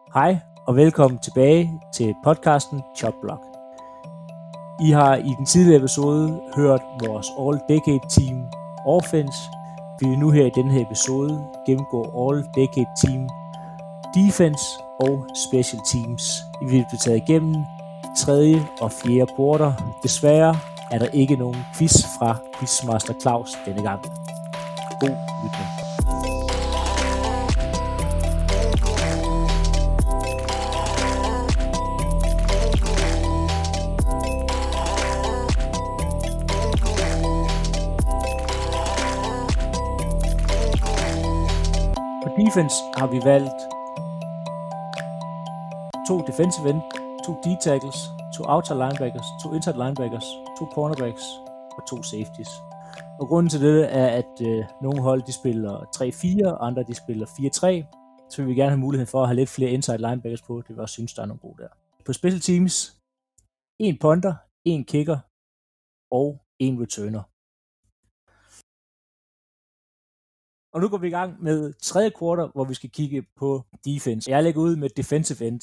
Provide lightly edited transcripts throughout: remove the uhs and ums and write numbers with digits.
Hej og velkommen tilbage til podcasten Chopblock. I har i den tidligere episode hørt vores All-Decade Team Offense. Vi vil nu her i denne her episode gennemgå All-Decade Team Defense og Special Teams. Vi vil blive taget igennem 3. og 4. quarter. Desværre er der ikke nogen quiz fra Quizmaster Claus denne gang. God lytning. På defense har vi valgt 2 defensive end, 2 D-tackles, 2 outside linebackers, 2 inside linebackers, 2 cornerbacks og 2 safeties. Og grunden til det er, at nogle hold de spiller 3-4, og andre de spiller 4-3, så vil vi gerne have mulighed for at have lidt flere inside linebackers på. Det vil også synes, der er nogle gode der. På special teams, 1 punter, 1 kicker og 1 returner. Og nu går vi i gang med 3. quarter, hvor vi skal kigge på defense. Jeg lægger ud med defensive ends.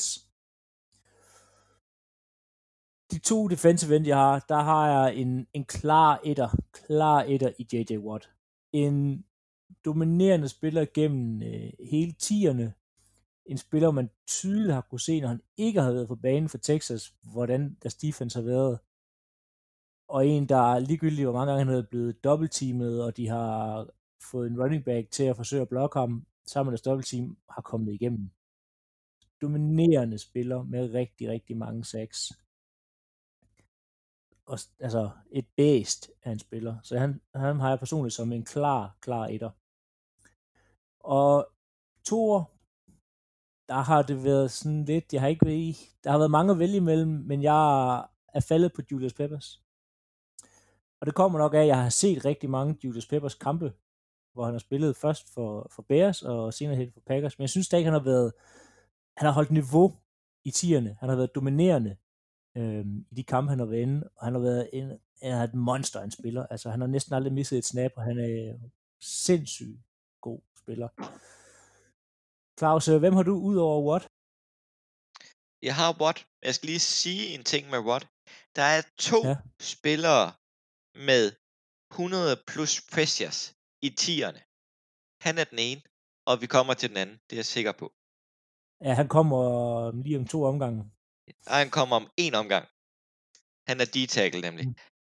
De 2 defensive ends, jeg har, der har jeg en klar etter i J.J. Watt. En dominerende spiller gennem hele 10'erne. En spiller, man tydeligt har kunne se, når han ikke har været på banen for Texas, hvordan deres defense har været. Og en, der ligegyldigt, hvor mange gange han er blevet dobbeltteamet, og de har fået en running back til at forsøge at blokke ham, sammen med deres dobbeltteam, har kommet igennem. Dominerende spiller med rigtig, rigtig mange sacks. Og, altså et bæst af en spiller. Så han har jeg personligt som en klar etter. Og 2'er, der har det været sådan lidt, der har været mange at vælge imellem, men jeg er faldet på Julius Peppers. Og det kommer nok af, at jeg har set rigtig mange Julius Peppers kampe, hvor han har spillet først for Bears, og senere helt for Packers. Men jeg synes da ikke, han har holdt niveau i 10'erne. Han har været dominerende i de kampe, han har været inde, og han har været et monster, en spiller. Altså, han har næsten aldrig misset et snap, og han er sindssygt god spiller. Claus, hvem har du ud over Watt? Jeg har Watt. Jeg skal lige sige en ting med Watt. Der er 2 spillere med 100 plus pressures i 10'erne. Han er den ene, og vi kommer til den anden. Det er jeg sikker på. Ja, han kommer lige om 2 omgange. Og han kommer om 1 omgang. Han er D-tackle nemlig.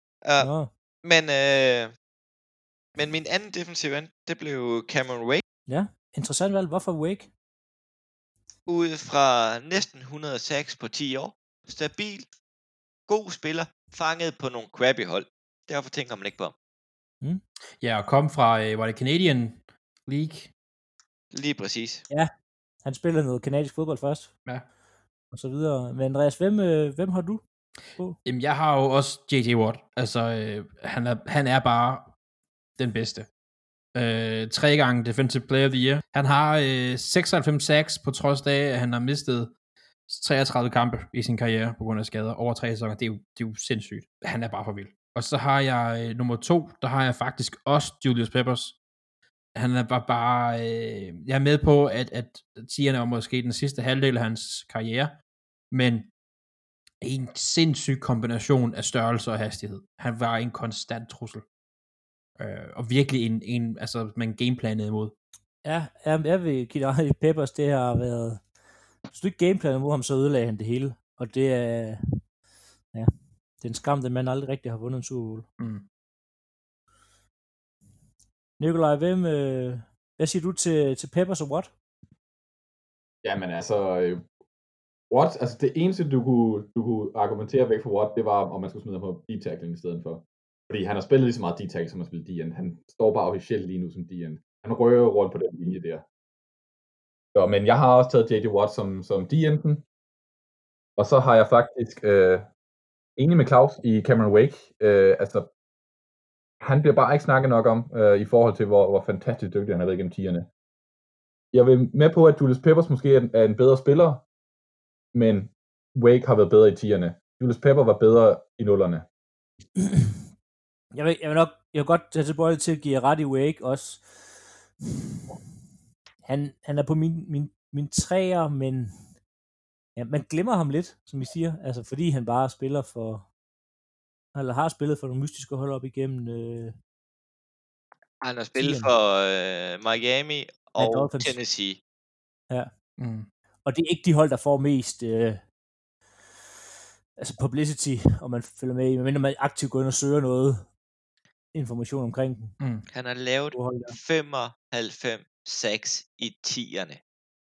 Men min anden defensive end, det blev Cameron Wake. Ja, interessant valg. Hvorfor Wake? Ude fra næsten 106 på 10 år. Stabil. God spiller. Fanget på nogle crappy hold. Derfor tænker man ikke på ham. Ja, og kom fra, var det Canadian League? Lige præcis. Ja, han spillede noget kanadisk fodbold først. Ja. Og så videre. Men Andreas, hvem har du på? Jamen, jeg har jo også J.J. Watt. Altså, han er bare den bedste. 3 gange Defensive Player of the Year. Han har 96 sacks, på trods af, at han har mistet 33 kampe i sin karriere på grund af skader. Over 3 sæsoner. Det er jo sindssygt. Han er bare for vild. Og så har jeg nummer 2, der har jeg faktisk også Julius Peppers. Han er bare jeg er med på, at 10'erne var måske den sidste halvdel af hans karriere, men en sindssyg kombination af størrelse og hastighed. Han var en konstant trussel. Og virkelig altså man gameplanede imod. Ja, jeg vil give dig Peppers, det har været, hvis du ikke gameplanede imod ham, så ødelagde han det hele. Og det er, ja, det er en skam, at man aldrig rigtig har vundet en Super Bowl. Nikolaj, hvad siger du til Peppers og Watt? Jamen altså, Watt, altså det eneste, du kunne argumentere væk for Watt, det var, om man skulle smide ham på D-tackling i stedet for. Fordi han har spillet lige så meget D-tackle, som han spillet D-end. Han står bare officielt lige nu som D-end. Han rører rundt på den linje der. Så, men jeg har også taget J.J. Watt som D-enden. Og så har jeg faktisk enig med Claus i Cameron Wake. Altså, han bliver bare ikke snakket nok om, i forhold til, hvor fantastisk dygtig han har været gennem 10'erne. Jeg vil med på, at Julius Peppers måske er en bedre spiller, men Wake har været bedre i 10'erne. Julius Pepper var bedre i 0'erne. Jeg vil godt tage tilbøjelig til at give ret i Wake også. Han er på min 3'er, men Ja, man glemmer ham lidt, som I siger, altså fordi han bare spiller for, eller har spillet for nogle mystiske hold op igennem Han har spillet 10'erne. for Miami Ja, og Dolphins. Tennessee. Ja. Og det er ikke de hold, der får mest altså publicity, og man følger med i, medmindre man aktivt går ind og søger noget information omkring den. Han har lavet 95 sacks i 10'erne.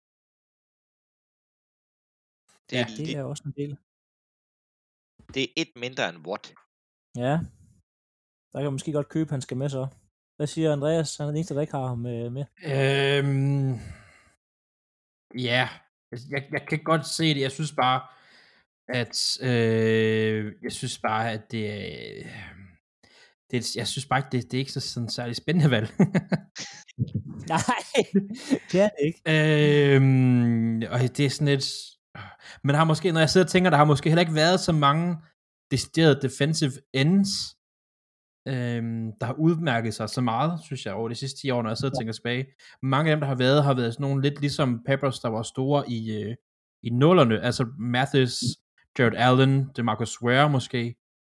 Det er også en del. Det er et mindre end Watt. Ja. Der kan man måske godt købe, han skal med så. Hvad siger Andreas? Han er den eneste, der ikke har ham med. Ja, jeg kan godt se det. Jeg synes bare, at jeg synes bare ikke, det er ikke sådan særlig spændende valg. Nej, det er det ikke. Og det er sådan et... Men der har måske, når jeg sidder og tænker, der har måske heller ikke været så mange deciderede defensive ends, der har udmærket sig så meget, synes jeg, over de sidste 10 år, når jeg sidder og tænker tilbage. Mange af dem, der har været sådan nogle lidt ligesom Peppers, der var store i nullerne, altså Mathis, Jared Allen, DeMarcus Ware måske,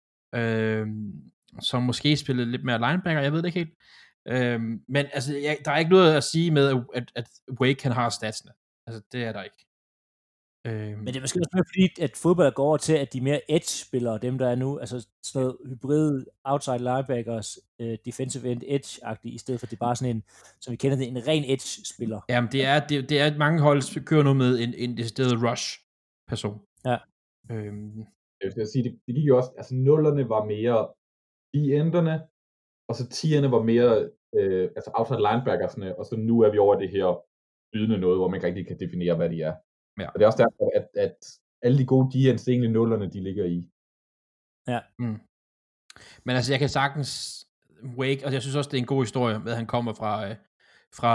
som måske spillede lidt mere linebacker, jeg ved det ikke helt. Men altså, der er ikke noget at sige med, at Wake kan have statsene. Altså, det er der ikke. Men det er måske også mere fordi, at fodbold går over til, at de mere edge-spillere, dem der er nu, altså sådan noget hybrid outside linebackers, defensive end edge-agtige, i stedet for at det er bare sådan en, som vi kender det, en ren edge-spiller. Jamen, det er mange hold kører nu med en decideret rush-person. Ja. Jeg vil sige, det gik jo også, altså nullerne var mere i enderne, og så 10'erne var mere altså outside linebackersne, og så nu er vi over det her ydende noget, hvor man ikke rigtig kan definere, hvad de er. Ja. Og det er også derfor, at alle de gode DN's, egentlig nullerne, de ligger i. Ja. Men altså, jeg kan sagtens Wake, og jeg synes også, det er en god historie, med at han kommer fra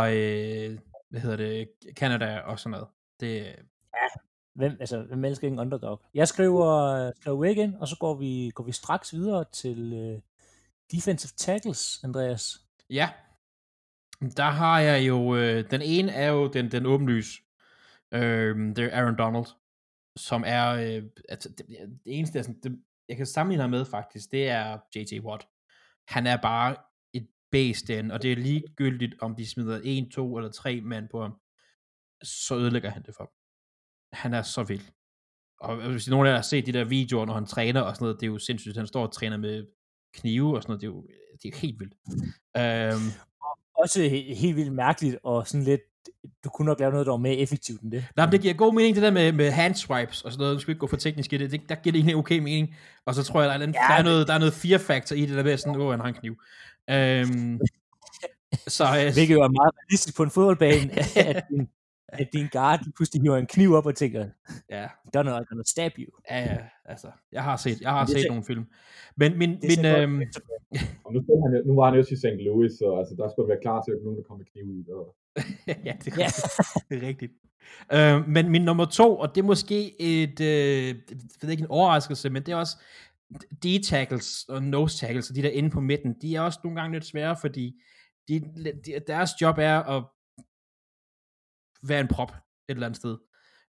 Canada og sådan noget. Det... Ja, hvem elsker ikke en underdog? Jeg skriver Wake ind, og så går vi straks videre til defensive tackles, Andreas. Ja, der har jeg jo, den ene er jo den åbenlys. Det er Aaron Donald, som er, altså, det eneste, jeg kan sammenligne ham med faktisk, det er J.J. Watt. Han er bare et based, og det er ligegyldigt, om de smider 1, 2 eller 3 mand på ham, så ødelægger han det for dem. Han er så vild. Og hvis nogen af jer har set de der videoer, når han træner og sådan noget, det er jo sindssygt. Han står og træner med knive og sådan noget, det er helt vildt. Også helt vildt mærkeligt, og sådan lidt, du kunne nok lave noget, der var mere effektivt end det. Nej, men det giver god mening, det der med hand swipes og sådan noget. Du skal ikke gå for teknisk i det. Der giver det egentlig okay mening. Og så tror jeg, der er noget fear-factor i det der med sådan, han har en kniv. Hvilket jo er meget realistisk på en fodboldbane, at din guard pludselig hiver en kniv op og tænker, gonna stab you. Ja, altså, jeg har set nogle film. Men nu var han jo til St. Louis, så altså, der skulle være klar til, at nogen der kommer med kniv i. Ja, det er rigtigt. Men min nummer 2, og det er måske en overraskelse, men det er også D-tackles og nose-tackles, og de der inde på midten, de er også nogle gange lidt svære, fordi deres job er at være en prop et eller andet sted.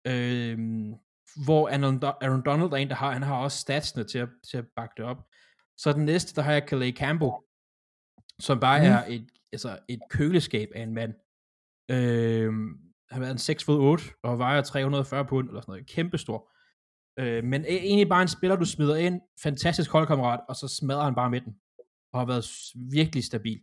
Hvor Aaron Donald er en, han har også statsene til at bakke det op. Så den næste, der har jeg Calais Campbell, som bare er et køleskab af en mand. Han har været en 6'8", og vejer 340 pund, eller sådan noget, kæmpestor. Men egentlig bare en spiller, du smider ind, fantastisk holdkammerat, og så smadrer han bare midten, og har været virkelig stabil.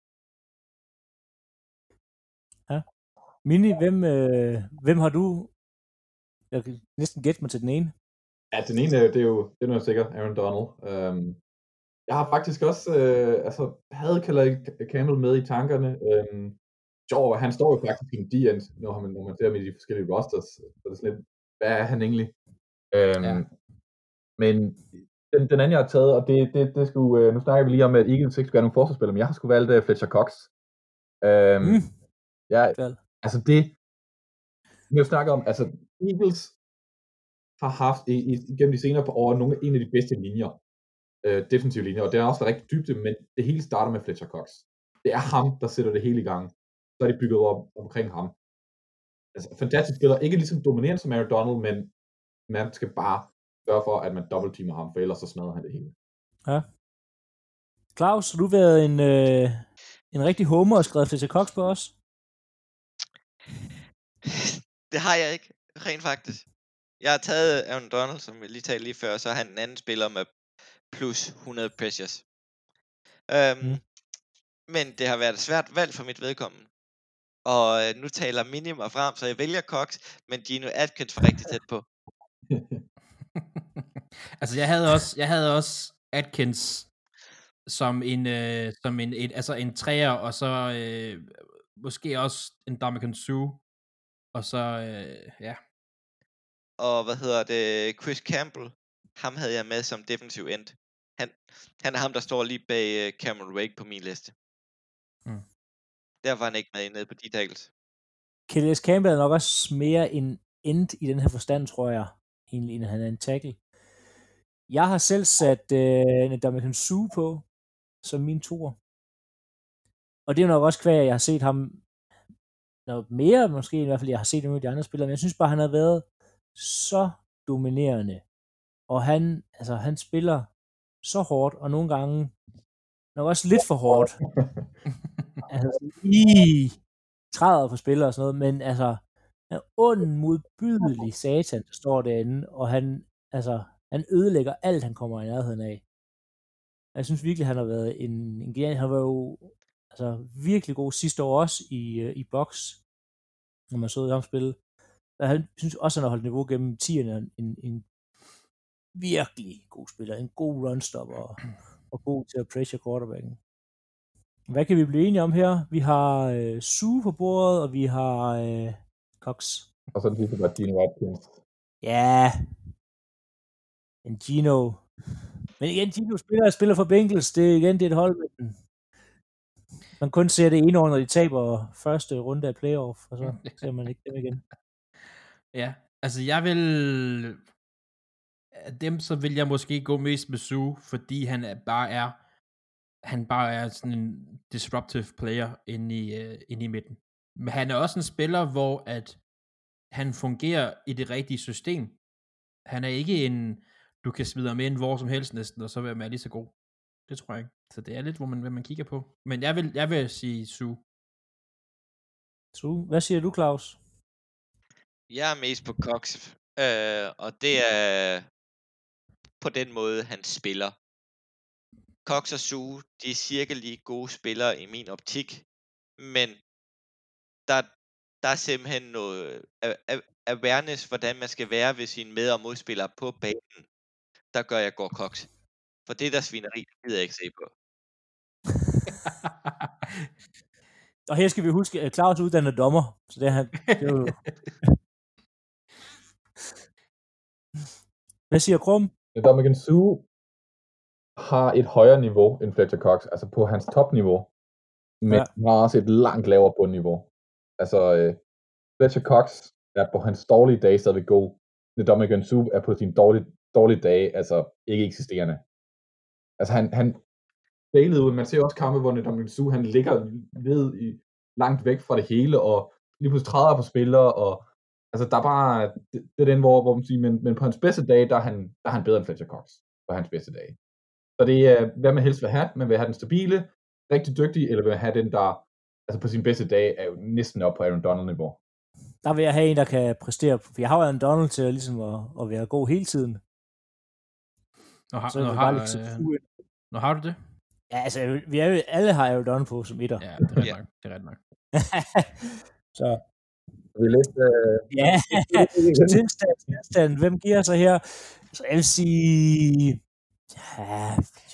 Ja. Mini, hvem har du? Jeg kan næsten gætte mig til den ene. Ja, den ene, det er noget sikkert, Aaron Donald. Jeg har faktisk også, havde Calais Campbell med i tankerne. Han står jo faktisk i en D-end, når man ser med de forskellige rosters. Så det er sådan lidt, hvad er han egentlig? Men den anden, jeg har taget, og det skulle, nu snakker vi lige om, at Eagles ikke skulle have nogen forsvarsspillere, men jeg har sgu valgt Fletcher Cox. Altså det, vi har snakket om, altså Eagles har haft igennem de senere par år en af de bedste linjer, defensive linjer, og det er også rigtig dybde, men det hele starter med Fletcher Cox. Det er ham, der sætter det hele i gang. Så er det bygget op omkring ham. Altså fantastisk spiller, ikke ligesom dominerende som Aaron Donald, men Man skal bare sørge for, at man dobbeltteamer ham, for ellers så smadrer han det hele. Ja. Claus, har du været en rigtig homer og skrevet Fletcher Cox på os? Det har jeg ikke, rent faktisk. Jeg har taget Aaron Donald, som jeg lige talte lige før, så er han en anden spiller med plus 100 pressures. Men det har været et svært valg for mit vedkommende. Og nu taler Mini mig frem, så jeg vælger Cox, men Geno Atkins var rigtig tæt på. Altså, jeg havde også Atkins som en træer, og så måske også en Ndamukong Suh, og så, ja. Og Chris Campbell, ham havde jeg med som defensive end. Han er ham, der står lige bag Cameron Wake på min liste. Der var han ikke med nede på de tackles. Calais Campbell er nok også mere en end i den her forstand, tror jeg, egentlig, end han er en tackle. Jeg har selv sat Ndamukong Suh på, som min toer. Og det er nok også kvæg, jeg har set ham noget mere, måske i hvert fald, jeg har set nogle af de andre spillere, men jeg synes bare, han har været så dominerende. Og han spiller så hårdt, og nogle gange nok også lidt for hårdt. Altså, træder på spillere og sådan noget, men altså, han er ond, modbydelig satan, der står derinde, og han ødelægger alt, han kommer i nærheden af. Jeg synes virkelig, han har været en genial. Han var jo virkelig god sidste år også i box, når man så ham spille. Og han synes også, han har holdt niveau gennem 10'erne. En virkelig god spiller. En god runstopper og god til at pressure quarterbacken. Hvad kan vi blive enige om her? Vi har Suh på bordet, og vi har Cox. Og så lige så godt Geno Atkins. Ja. En Geno. Men igen, Geno spiller for Bengals. Det er et hold, man kun ser det ene år, når de taber første runde af playoff, og så ser man ikke dem igen. Ja, altså så vil jeg måske gå mest med Suh, fordi han bare er sådan en disruptive player inde i midten. Men han er også en spiller, hvor at han fungerer i det rigtige system. Han er ikke du kan smide ham ind hvor som helst næsten, og så vil man lige så god. Det tror jeg ikke. Så det er lidt, hvad man kigger på. Men jeg vil sige Suh. Hvad siger du, Claus? Jeg er mest på Cox, og det er på den måde, han spiller. Cox og Suh, de er cirka lige gode spillere i min optik, men der er simpelthen noget awareness, hvordan man skal være ved sine med- og modspillere på banen, der gør jeg går Cox. For det der svineri, det gider jeg ikke se på. Og her skal vi huske, at Claus er uddannet dommer, så det er jo... Hvad siger Krum? Ndamukong Suh har et højere niveau end Fletcher Cox, altså på hans topniveau, men han har også et langt lavere bundniveau. Altså, Fletcher Cox er på hans dårlige dage stadig god. Ndamukong Suh er på sine dårlige dage, altså ikke eksisterende. Altså, han failede ud. Man ser også kampe, hvor Ndamukong Suh, han ligger langt væk fra det hele, og lige pludselig træder på spillere, og altså, der er bare, det er den, hvor man siger, men på hans bedste dage, der er han bedre end Fletcher Cox på hans bedste dage. Så det er, hvad man helst vil have. Man vil have den stabile, rigtig dygtig, eller vil have den, der altså på sin bedste dag er jo næsten op på Aaron Donald-niveau. Der vil jeg have en, der kan præstere. For jeg har jo Aaron Donald til ligesom at være god hele tiden. Når har du det? Ja, altså, alle har Aaron Donald på som etter. Ja, det er ret nok. Så. Vi lidt, ja, tilstand. Hvem giver sig her? Så jeg vil sige... Ja,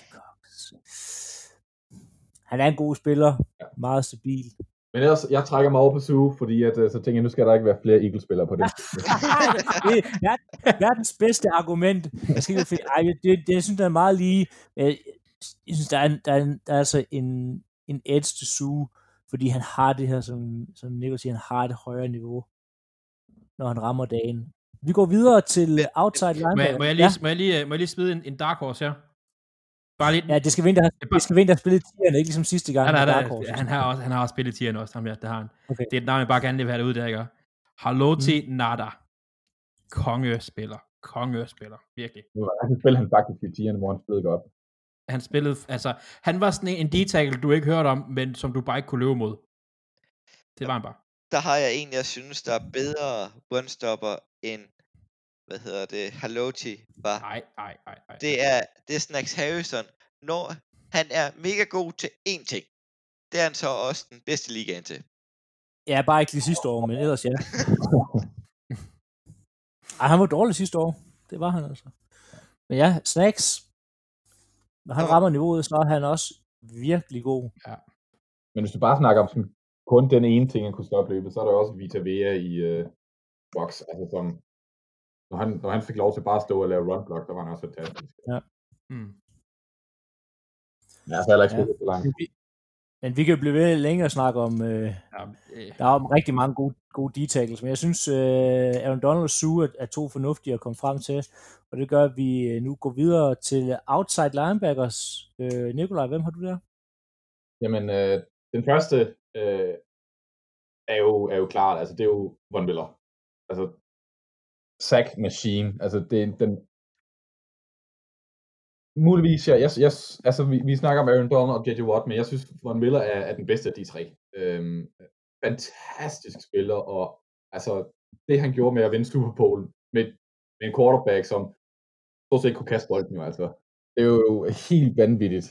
han er en god spiller. Meget stabil. Men ellers, jeg trækker mig over på Suh, fordi så tænker jeg, nu skal der ikke være flere Eagles-spillere på det. Det er verdens bedste argument. Jeg synes, det er meget lige. Jeg synes, der er altså en edge til Suh, fordi han har det her, som Nico siger, han har det højere niveau, når han rammer dagen. Vi går videre til outside linebacker. Må jeg lige smide en dark horse her? Bare lidt. Ja, det skal vi der har spillet tierne, ikke ligesom sidste gang. Han har også spillet tierne også, ham der, det har han. Okay. Det er et navn, jeg bare gerne vil have det ud, der, ikke? Haloti Nada. Kongespiller. kongespiller, virkelig. Han spillede han faktisk i 10'erne, hvor han spillede godt. Han spillede, altså, han var sådan en D-tackle, du ikke hørte om, men som du bare ikke kunne løbe mod. Det var han bare. Der har jeg en, jeg synes, der er bedre runstopper end, Haloti var. Nej. Det er Snacks Harrison. Når han er mega god til én ting, det er han så også den bedste ligaen til. Ja, bare ikke lige sidste år, men ellers ja. Ej, han var dårlig sidste år. Det var han altså. Men ja, Snacks, når han rammer niveauet, så er han også virkelig god. Ja. Men hvis du bare snakker om sådan, kun den ene ting, han kunne stoppe løbet, så er der også Vita Vea i box. Altså som, når han fik lov til bare at stå og lave run block, der var han også fantastisk. Ja. Ja, så heller ikke spillet så langt. Men vi kan blive ved længe at snakke om, der er rigtig mange gode D-tackles, men jeg synes, Aaron Donald og Sue er to fornuftige at komme frem til, og det gør, at vi nu går videre til outside linebackers. Nikolaj, hvem har du der? Jamen, den første er jo klart, altså det er jo Von Miller. Altså, sack machine, altså det er den muligvis, altså vi snakker om Aaron Donald og J.J. Watt, men jeg synes, Von Miller er den bedste af de tre. Fantastisk spiller, og altså det han gjorde med at vinde Super Bowl med en quarterback, som stort set ikke kunne kaste bolden jo, altså. Det er jo helt vanvittigt.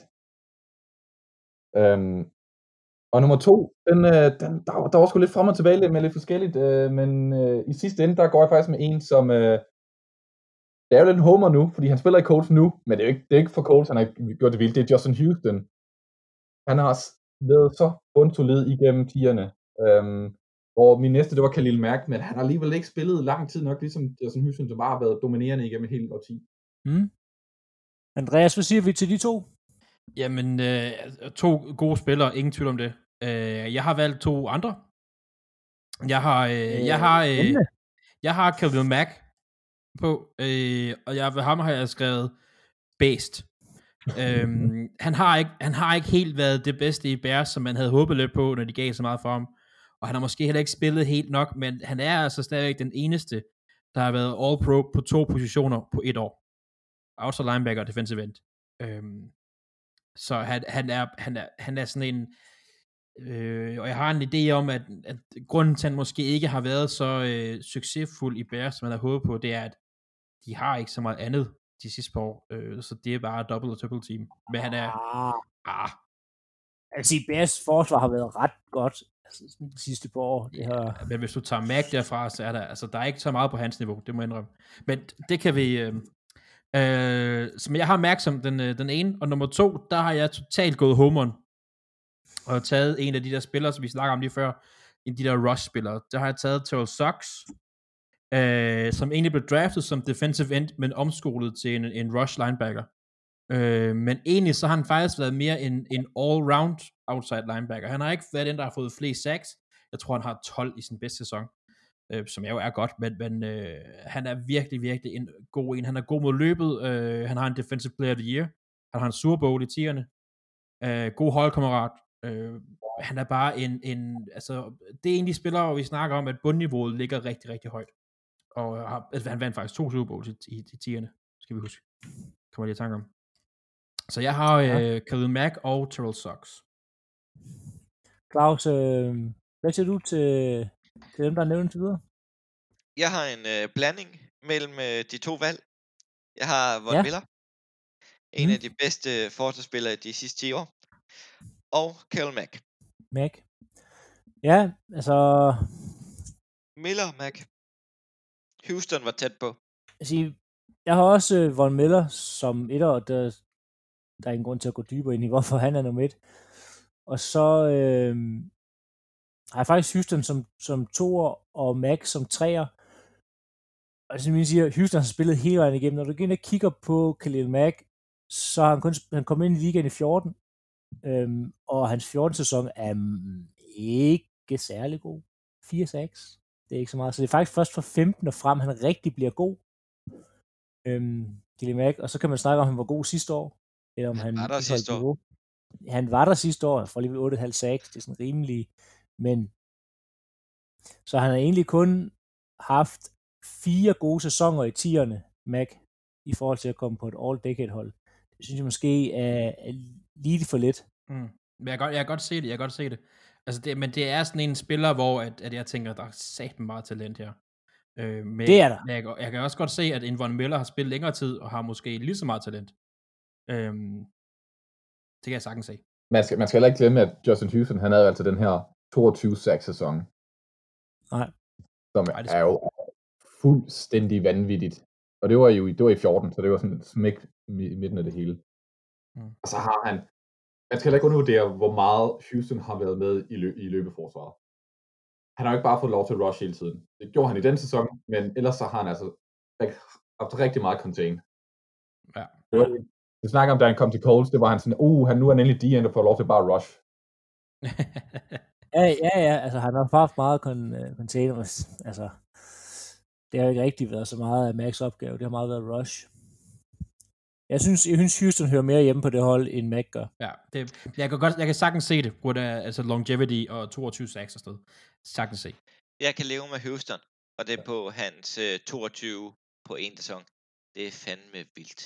Og nummer 2, der var sgu lidt frem og tilbage med lidt forskelligt, men i sidste ende, der går jeg faktisk med en, som det er jo lidt en homer nu, fordi han spiller i Colts nu, men det er ikke for Colts, han har gjort det vildt. Det er Justin Houston. Han har været så bundsolid igennem 10'erne. Og min næste, det var Khalil Mack, men han har alligevel ikke spillet lang tid nok, ligesom Justin Houston, som bare har været dominerende igennem et helt årti. Andreas, hvad siger vi til de to? Jamen, to gode spillere, ingen tvivl om det. Jeg har valgt to andre. Jeg har Khalil Mack på, og ham har jeg skrevet based. Han har ikke helt været det bedste i Bears, som man havde håbet lidt på, når de gav så meget for ham. Og han har måske heller ikke spillet helt nok, men han er altså stadigvæk den eneste, der har været All-Pro på 2 positioner på 1 år. Outside linebacker og defensive end. Så han er sådan en, og jeg har en idé om, at grunden til, at han måske ikke har været så succesfuld i Bears, som man havde håbet på, det er, at de har ikke så meget andet de sidste par år, så det er bare double og triple team. Men han er... Altså, Bears forsvar har været ret godt de sidste par år. Det har... Men hvis du tager Mac derfra, så er der er ikke så meget på hans niveau, det må jeg indrømme. Men det kan vi... som jeg har Mac som den ene, og nummer 2, der har jeg totalt gået homeren, og taget en af de der spillere, som vi snakker om lige før, en af de der rush-spillere. Der har jeg taget Terrell Suggs, som egentlig blev draftet som defensive end, men omskolet til en rush linebacker. Men egentlig så har han faktisk været mere en all-round outside linebacker. Han har ikke været den, der har fået flest sacks. Jeg tror, han har 12 i sin bedste sæson, som jo er godt, men han er virkelig, virkelig en god en. Han er god mod løbet. Han har en defensive player of the year. Han har en Super Bowl i 10'erne. God holdkammerat. Han er bare altså, det er en af de spillere, hvor vi snakker om, at bundniveauet ligger rigtig, rigtig højt. Og han vandt faktisk 2 Super Bowls i 10'erne, skal vi huske. Kommer jeg lige i tanke om. Så jeg har Khalil Mack og Terrell Suggs. Claus, hvad siger du til dem, der er nævnt til videre? Jeg har en blanding mellem de to valg. Jeg har Von Miller, en af de bedste forsvarsspillere de sidste 10 år, og Khalil Mack. Ja, altså... Miller, Mack. Houston var tæt på. Jeg har også Von Miller som etter, og der er ingen grund til at gå dybere ind i, hvorfor han er nummer 1. Og så har jeg faktisk Houston som 2'er, og Mack som 3'er. Og som jeg siger, Houston har spillet hele vejen igennem. Når du igen kigger på Khalil Mack, så har han kommet ind i ligaen i 14, og hans 14-sæson er ikke særlig god. 4-6. Det er ikke så meget. Så det er faktisk først fra 15 og frem, han rigtig bliver god. Khalil Mack. Og så kan man snakke om, han var god sidste år. Eller om han var der sidste år. Han var der sidste år, for alligevel 8,5 sacks. Det er sådan rimelig. Men så han har egentlig kun haft 4 gode sæsoner i 10'erne, Mac i forhold til at komme på et all-decade-hold. Det synes jeg måske er lige for lidt. Men jeg kan godt se det, Altså men det er sådan en spiller, hvor at jeg tænker, der er satme meget talent her. Det er der. Men jeg kan også godt se, at en Von Miller har spillet længere tid, og har måske lige så meget talent. Det kan jeg sagtens se. Man skal heller ikke glemme, at Justin Houston, han havde altså den her 22-sack-sæson. Nej. Som er jo fuldstændig vanvittigt. Og det var i 14, så det var sådan et smæk i midten af det hele. Og så har han, man skal heller ikke undervurdere, hvor meget Houston har været med i løbeforsvaret. Han har jo ikke bare fået lov til at rush hele tiden. Det gjorde han i den sæson, men ellers så har han altså haft rigtig meget contain. Ja. Vi snakker om, da han kom til Colts, det var han sådan, nu er han endelig D-end, der får lov til bare at rush. Ja, altså han har haft meget container, altså det har jo ikke rigtig været så meget af Macs opgave, det har meget været rush. Jeg synes Houston hører mere hjemme på det hold, end Mac gør. Ja, jeg kan sagtens se det, på det, altså longevity og 22 sacks og sted. Sagtens se. Jeg kan leve med Houston, og det er på hans 22 på en sæson. Det er fandme vildt.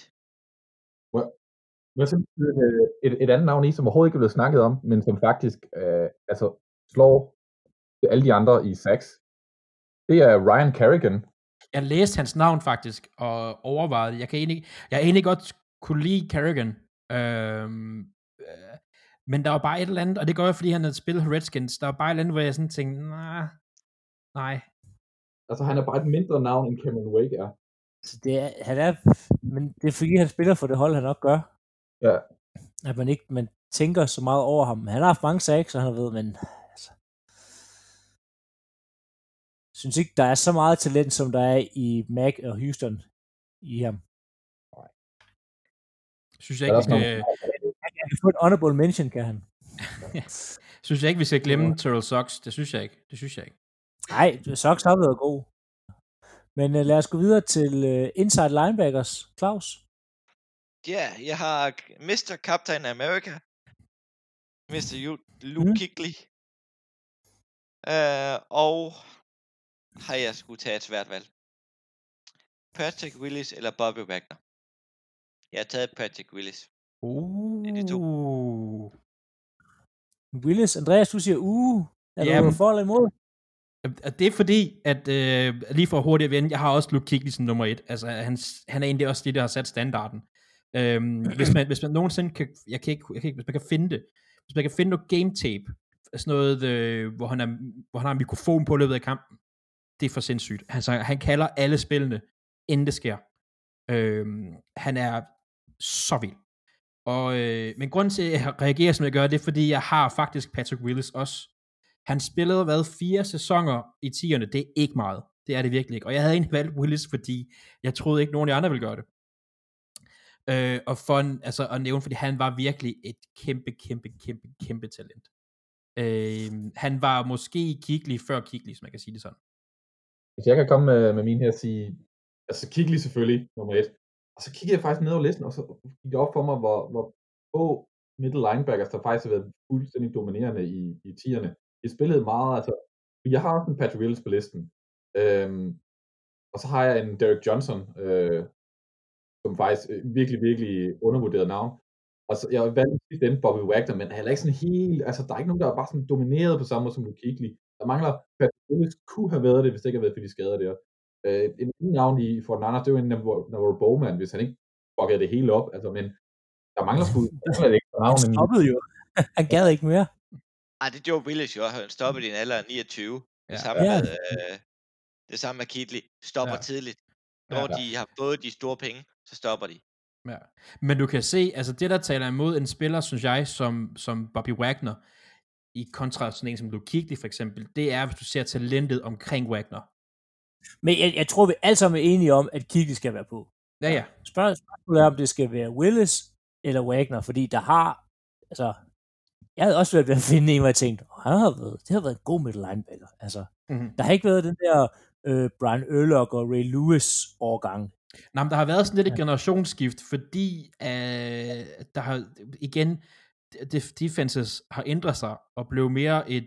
Et andet navn som overhovedet ikke er blevet snakket om, men som faktisk slår alle de andre i sacks. Det er Ryan Kerrigan. Jeg læste hans navn faktisk, og overvejede. Jeg egentlig godt kunne lide Kerrigan. Men der var bare et eller andet, og det gør jeg, fordi han havde spillet Redskins. Der var bare et eller andet, hvor jeg sådan tænkte, nej. Altså, han er bare et mindre navn, end Cameron Wake er. Så men det er fordi, han spiller for det hold, han nok gør. Ja. At man tænker så meget over ham. Han har haft mange sacks, så han ved, men altså, synes ikke, der er så meget talent, som der er i Mac og Houston i ham. Synes jeg ikke, han kan få et honorable mention, kan han. Synes jeg ikke, vi skal glemme Terrell Suggs. Det synes jeg ikke. Nej, Suggs har været god. Men lad os gå videre til inside linebackers. Claus? Ja, jeg har Mr. Captain America. Mr. Luke Kuechly. Og har jeg skulle tage et svært valg. Patrick Willis eller Bobby Wagner. Jeg har taget Patrick Willis. Det er de to. Willis, Andreas, du siger er du for eller imod? Det er fordi, at lige for hurtigt at vende, jeg har også Luke Kuechly som nummer 1. Altså, han er egentlig også det, der har sat standarden. Hvis man nogensinde kan, hvis man kan finde det, hvis man kan finde noget game tape, sådan noget, hvor han har en mikrofon på løbet af kampen, det er for sindssygt. Han kalder alle spillene, inden det sker. Han er så vild. Men grunden til, at jeg reagerer, som jeg gør, det er, fordi jeg har faktisk Patrick Willis også. Han spillede 4 sæsoner i 10'erne. Det er ikke meget. Det er det virkelig ikke. Og jeg havde egentlig valgt Willis, fordi jeg troede ikke, nogen af de andre ville gøre det. Og for at nævne, fordi han var virkelig et kæmpe talent. Han var måske Kuechly før Kuechly, som man kan sige det sådan. Hvis jeg kan komme med min her og sige, altså Kuechly selvfølgelig, nummer 1. Og så kiggede jeg faktisk ned over listen, og så gik det op for mig, hvor få middle linebackers, der faktisk har været fuldstændig dominerende i 10'erne. De spillede meget, altså, jeg har også en Patrick Willis på listen. Og så har jeg en Derek Johnson, som faktisk virkelig undervurderet navn. Og så jeg valgte den Bobby Wagner, men heller ikke sådan helt, altså der er ikke nogen, der er bare sådan domineret på samme måde som Luke Kuechly. Der mangler, Patrick Willis kunne have været det, hvis det ikke havde været for de skader der. En navn i Fort Niners, det var en Navarro Bowman, hvis han ikke fuckede det hele op, altså, men der mangler sgu ikke navn. Han stoppede jo. Han gad ikke mere. Ej, det gjorde Willis jo. Han stoppede i en alder af 29. Det samme med Kuechly. Stopper tidligt. Når de har fået de store penge, så stopper de. Ja. Men du kan se, altså det der taler imod en spiller, synes jeg, som Bobby Wagner, i kontrast til en som Luke Kuechly for eksempel, det er, hvis du ser talentet omkring Wagner. Men jeg tror, vi alle sammen er enige om, at Kuechly skal være på. Ja. Spørgsmålet er, om det skal være Willis eller Wagner, fordi der har, altså, jeg havde også været ved at finde en, hvor jeg tænkte, det har været en god middle linebacker. Altså, der har ikke været den der Brian Urlacher og Ray Lewis årgang. Nej, men der har været sådan lidt et generationsskift, fordi der har igen defenses har ændret sig og blev mere et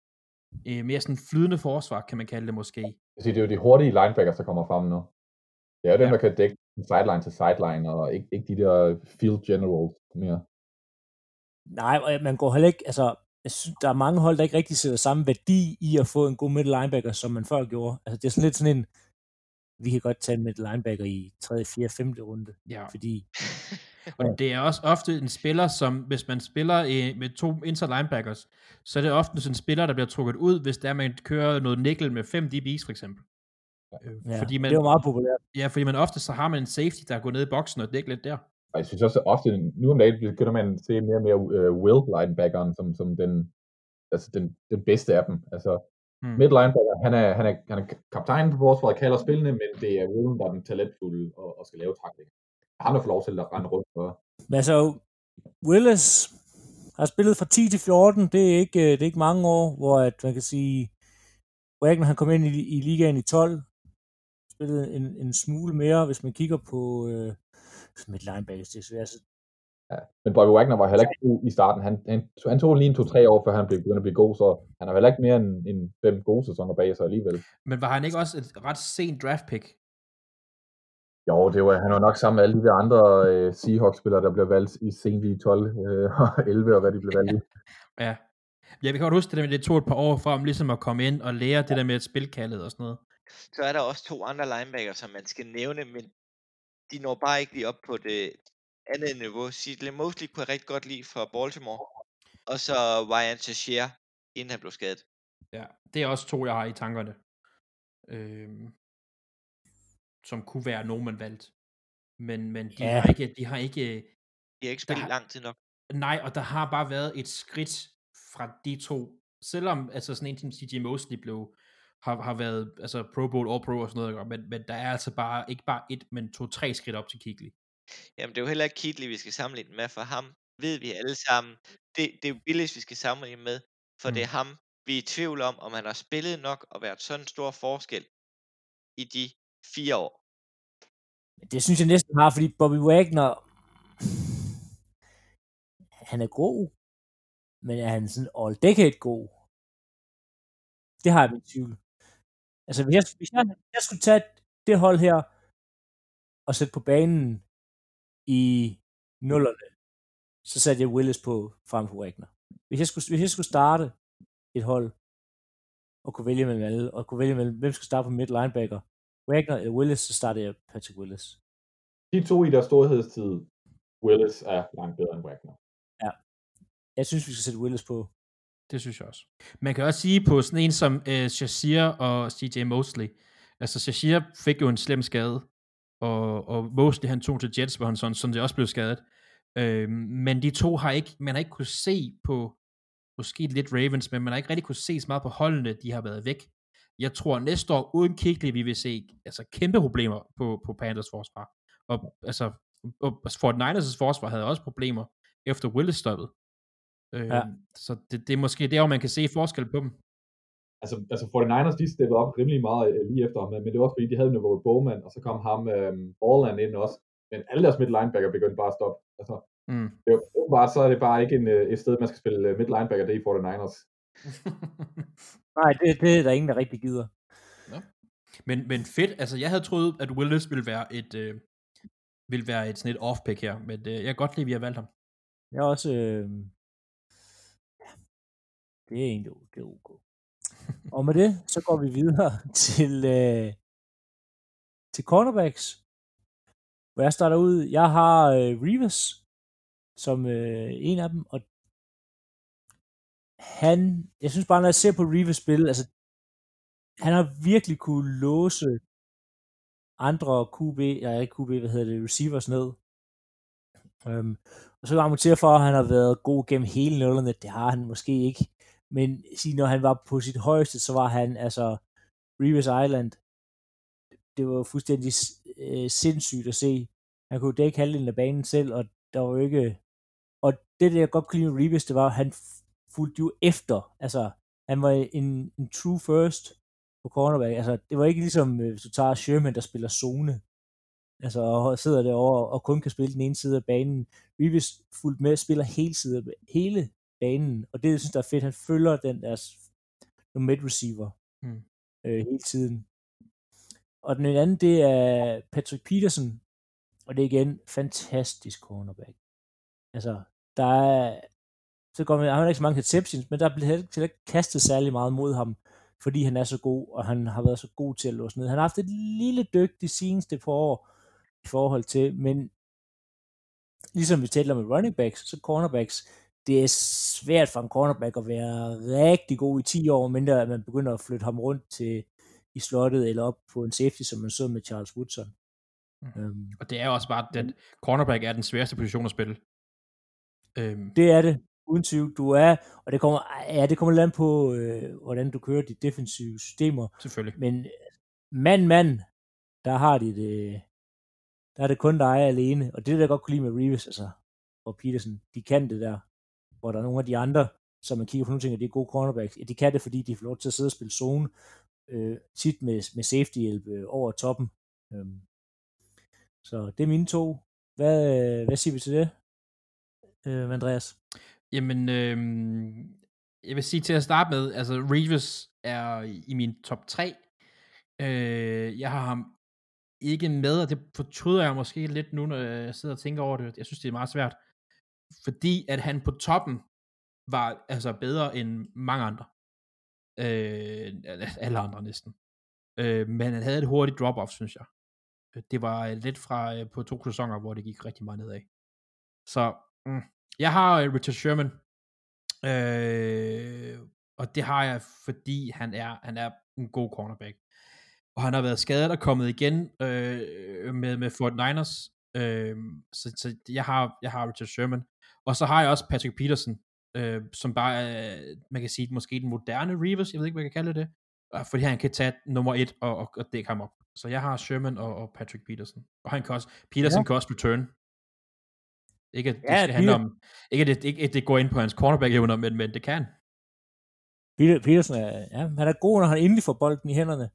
mere sådan flydende forsvar, kan man kalde det måske. Det er jo de hurtige linebackers, der kommer frem nu. Det er den, der kan dække sideline til sideline, og ikke de der field generals mere. Nej, og man går heller ikke, altså, jeg synes, der er mange hold, der ikke rigtig sætter samme værdi i at få en god middle linebacker, som man før gjorde. Altså, det er sådan lidt sådan en, vi kan godt tage en middle linebacker i 3., 4., 5. runde, fordi... Og det er også ofte en spiller, som hvis man spiller med 2 inside linebackers, så er det ofte sådan en spiller, der bliver trukket ud, hvis der man kører noget nickel med 5 DB's for eksempel. Fordi det er jo meget populært. Ja, fordi man ofte så har man en safety, der går ned i boksen og dækker lidt der. Og jeg synes også ofte, nu om dagen begynder man at se mere og mere Will linebackeren som den bedste af dem. Altså, middle linebacker, han er kaptajnen på forsvaret, kalder spillene, men det er Will, der er den talentfulde og skal lave tackling. Han har fået lov til at rende rundt for. Men altså, Willis har spillet fra 10 til 14, det er ikke mange år, hvor at man kan sige, Wagner han kom ind i ligaen i 12, spillede en smule mere, hvis man kigger på midt linebackers, det er svært. Ja, men Bobby Wagner var heller ikke god i starten. Han tog lige 2-3 år, før han begyndte at blive god, så han har heller ikke mere end 5 gode sæsoner bag sig alligevel. Men var han ikke også et ret sent draft pick? Jo, han var nok sammen med alle de der andre Seahawks-spillere, der blev valgt i sent i 12 og 11, og hvad de blev valgt i. Ja. Ja, vi kan godt huske det der med, det tog et par år for ham ligesom at komme ind og lære det der med et spilkaldet og sådan noget. Så er der også 2 andre linebacker, som man skal nævne, men de når bare ikke lige op på det andet niveau. C.J. Mosley kunne jeg rigtig godt lide fra Baltimore. Og så Ryan Shazier, inden han blev skadet. Ja, det er også 2, jeg har i tankerne. Som kunne være nogen, man valgte. Men de har ikke spillet lang tid nok. Nej, og der har bare været et skridt fra de 2. Selvom altså sådan en som C.J. Mosley har været altså Pro Bowl, All-Pro og sådan noget, men der er altså bare ikke bare 1, men 2-3 skridt op til Kuechly. Jamen det er jo heller ikke Kuechly, vi skal sammenligne med, for ham ved vi alle sammen. Det er Willis, vi skal sammenligne med, for det er ham, vi er i tvivl om han har spillet nok og været sådan en stor forskel i de 4 år. Det synes jeg næsten har, fordi Bobby Wagner, han er god, men er han sådan all-decade god? Det har jeg min tvivl. Altså, hvis jeg skulle tage det hold her, og sætte på banen i 0'erne, så satte jeg Willis på frem for Wagner. Hvis jeg skulle starte et hold, og kunne vælge mellem alle, og kunne vælge mellem, hvem skal starte på midt linebacker, Wagner eller Willis, så startede jeg Patrick Willis. De 2 i deres storhedstid, Willis er langt bedre end Wagner. Ja. Jeg synes, vi skal sætte Willis på. Det synes jeg også. Man kan også sige på sådan en som Shazier og C.J. Mosley. Altså Shazier fik jo en slem skade, og Mosley han tog til Jets, hvor han sådan det også blev skadet. Men de 2 man har ikke kunne se på, måske lidt Ravens, men man har ikke rigtig kunne se så meget på holdene, de har været væk. Jeg tror næste år, uden Kuechly, vi vil se altså kæmpe problemer på Panthers forsvar. Og altså, Fort Niners' forsvar havde også problemer, efter Willis stoppede. Så det er måske der, hvor man kan se forskel på dem. Altså 49ers, de steppede op rimelig meget lige efter ham, men det var også fordi, de havde Navarro Bowman, og så kom ham Borland ind også, men alle deres midt linebacker begyndte bare at stoppe. Altså, så er det bare ikke et sted, man skal spille midt linebacker, det er i 49ers. Nej, det er der ingen, der rigtig gider. Ja. Men fedt, altså jeg havde troet, at Willis ville være et sådan et off-pick her, men jeg kan godt lide, at vi har valgt ham. Jeg er også det er egentlig det er okay. Og med det, så går vi videre til cornerbacks, hvor jeg starter ud. Jeg har Revis som en af dem, og jeg synes bare, når jeg ser på Revis spille, altså han har virkelig kunne låse andre receivers ned. Og så kan man argumentere for, at han har været god gennem hele nullerne. Det har han måske ikke. Men når han var på sit højeste, så var han altså Revis Island. Det var fuldstændig sindssygt at se. Han kunne dække halvdelen af banen selv, og der var jo ikke... Og det, jeg godt kunne lide med Revis, det var, at han fulgte jo efter. Altså, han var en true first på cornerback. Altså, det var ikke ligesom, hvis du tager Sherman, der spiller zone. Altså, og sidder derovre og kun kan spille den ene side af banen. Revis fuldt med, spiller hele banen, og det, jeg synes, der er fedt, han følger den deres mid receiver hele tiden. Og den anden, det er Patrick Peterson, og det er igen fantastisk cornerback. Altså, der er, så går man, han har ikke så mange interceptions, men der bliver heller ikke kastet særlig meget mod ham, fordi han er så god, og han har været så god til at låse ned. Han har haft et lille dyk de seneste par år i forhold til, men ligesom vi taler med running backs, så cornerbacks, det er svært for en cornerback at være rigtig god i 10 år, mindre at man begynder at flytte ham rundt i slottet eller op på en safety, som man så med Charles Woodson. Og det er jo også bare, at cornerback er den sværeste position at spille. Det er det, uden tvivl. Du er, og det kommer lidt an på, hvordan du kører de defensive systemer. Selvfølgelig. Men mand, der har de det, der er det kun dig alene, og det der godt kunne lide med Reeves, altså, og Peterson, de kan det der, hvor der er nogle af de andre, som man kigger på nogle ting, at det er gode cornerbacks, ja, de kan det, fordi de får lov til at sidde og spille zone, tit med safety-hjælp over toppen. Så det er mine to. Hvad siger vi til det, Andreas? Jamen, jeg vil sige til at starte med, altså Reeves er i min top 3. Jeg har ham ikke med, og det fortryder jeg måske lidt nu, når jeg sidder og tænker over det. Jeg synes, det er meget svært. Fordi at han på toppen var altså bedre end mange andre. Alle andre næsten. Men han havde et hurtigt drop-off, synes jeg. Det var lidt fra på 2 sæsoner, hvor det gik rigtig meget nedad. Så jeg har Richard Sherman. Og det har jeg, fordi han er en god cornerback. Og han har været skadet og kommet igen med Fort Niners. Så jeg har Richard Sherman. Og så har jeg også Patrick Peterson, som bare man kan sige, måske den moderne Reeves, jeg ved ikke, hvad jeg kan kalde det. Fordi han kan tage nummer 1 og dække ham op. Så jeg har Sherman og Patrick Peterson. Og han kan også, Peterson kan også return. Ikke at det skal handle om, ikke at det går ind på hans cornerback-evner, men det kan. Peterson han er god, når han endelig får bolden i hænderne.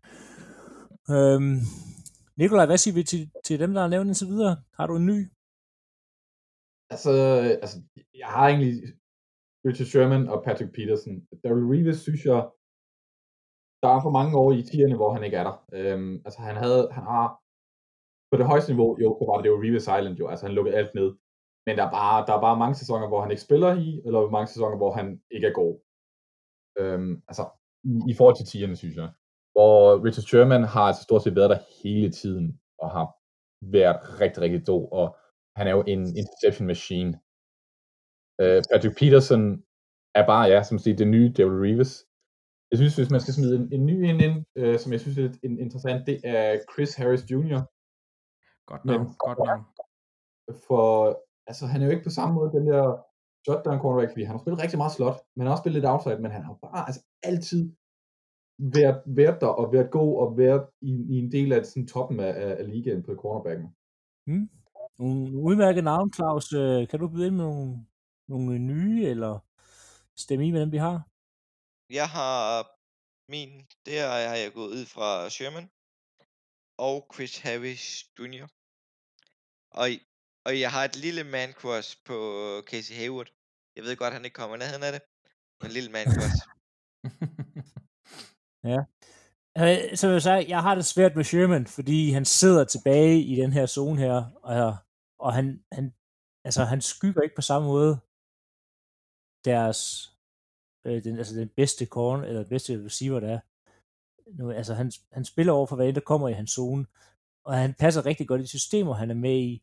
Nikolaj, hvad siger vi til dem, der har nævnt indtil videre? Har du en ny? Altså, jeg har egentlig Richard Sherman og Patrick Peterson. Darrelle Reeves, synes jeg, der er for mange år i 10'erne, hvor han ikke er der. Altså, han har på det højeste niveau, jo, så var det jo Reeves Island jo, altså han lukkede alt ned. Men der er bare mange sæsoner, hvor han ikke spiller i, eller mange sæsoner, hvor han ikke er god. Altså, i forhold til 10'erne, synes jeg. Hvor Richard Sherman har altså stort set været der hele tiden, og har været rigtig, rigtig god, og han er jo en interception machine. Patrick Peterson er bare, som siger, det nye Darrelle Reeves. Jeg synes, hvis man skal smide en ny ind, som jeg synes er lidt interessant, det er Chris Harris Jr. Godt navn. For, altså, han er jo ikke på samme måde den der shotdown cornerback, fordi han har spillet rigtig meget slot, men han har også spillet lidt outside, men han har bare altså altid været der, og været god, og været i en del af sådan, toppen af ligaen på cornerbacken. Nogle udmærket navn, Claus. Kan du byde ind med nogle nye, eller stemme i med dem, vi har? Jeg har der har jeg gået ud fra Sherman og Chris Harris Jr. Og jeg har et lille man-crush på Casey Hayward. Jeg ved godt, han ikke kommer nærheden af det, men en lille man-crush. Ja. Så vil jeg sige, jeg har det svært med Sherman, fordi han sidder tilbage i den her zone her, og han skygger ikke på samme måde deres den bedste corner, eller den bedste receiver, der er. Nu, altså, han spiller over for hvad end der kommer i hans zone, og han passer rigtig godt i systemer, han er med i.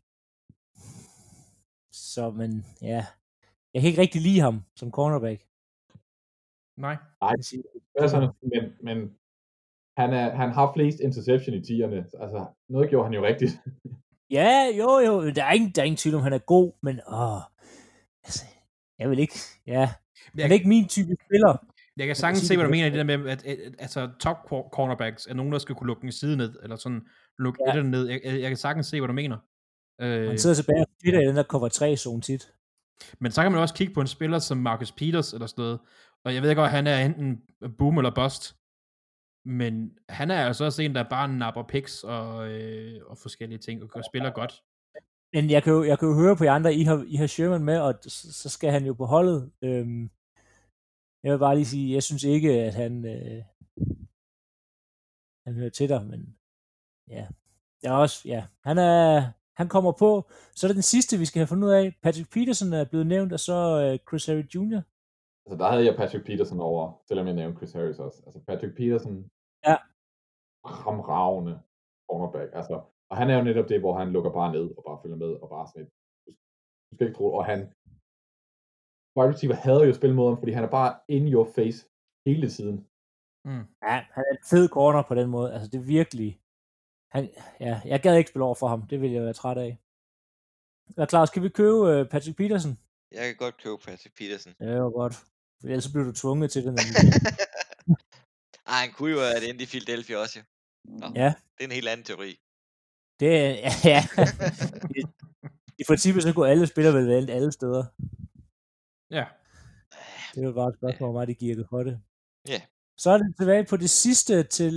Så, men ja, jeg kan ikke rigtig lide ham som cornerback. Nej. Men han har flest interception i 10'erne. Altså, noget gjorde han jo rigtigt. Ja, jo. Der er ingen tvivl om, han er god, men altså, jeg vil ikke, han er ikke min type spiller. Jeg kan sagtens se, hvad du mener i det der med, at altså, top cornerbacks er nogen, der skal kunne lukke en side ned, eller sådan lukke et ned. Jeg kan sagtens se, hvad du mener. Han sidder tilbage og i den der cover 3-zone tit. Men så kan man også kigge på en spiller som Marcus Peters eller sådan noget, og jeg ved godt, at han er enten boom eller bust, men han er altså også en, der bare napper picks og forskellige ting, og spiller godt. Men jeg kan jo høre på jer andre, I har Sherman med, og så skal han jo på holdet. Jeg vil bare lige sige, jeg synes ikke, at han hører til dig, men ja, jeg er også, ja, han kommer på. Så er det den sidste, vi skal have fundet ud af. Patrick Peterson er blevet nævnt, og så Chris Harris Jr. Altså, der havde jeg Patrick Peterson over, selvom jeg nævnte Chris Harris også. Altså, Patrick Peterson, Ja. fremragende cornerback. Altså, og han er jo netop det, hvor han lukker bare ned og bare følger med, og bare sådan et, du skal ikke tro, og han, wide receiver havde jo spillet mod ham, fordi han er bare in your face hele tiden. Ja, han er en fed corner på den måde. Altså, det er virkelig, jeg gad ikke spille over for ham. Det ville jeg være træt af. Ja, Claus, skal vi købe Patrick Peterson? Jeg kan godt købe Patrick Peterson. Ja, det var godt. For ellers så bliver du tvunget til det. Ej, han kunne jo have det endt i Philadelphia også, jo. Nå, Ja. det er en helt anden teori. Det er, ja. I princippet så kunne alle spillere vel valgt alle steder. Ja. Det er jo bare et spørgsmål, hvor meget de giver for det. Ja. Så er det tilbage på det sidste til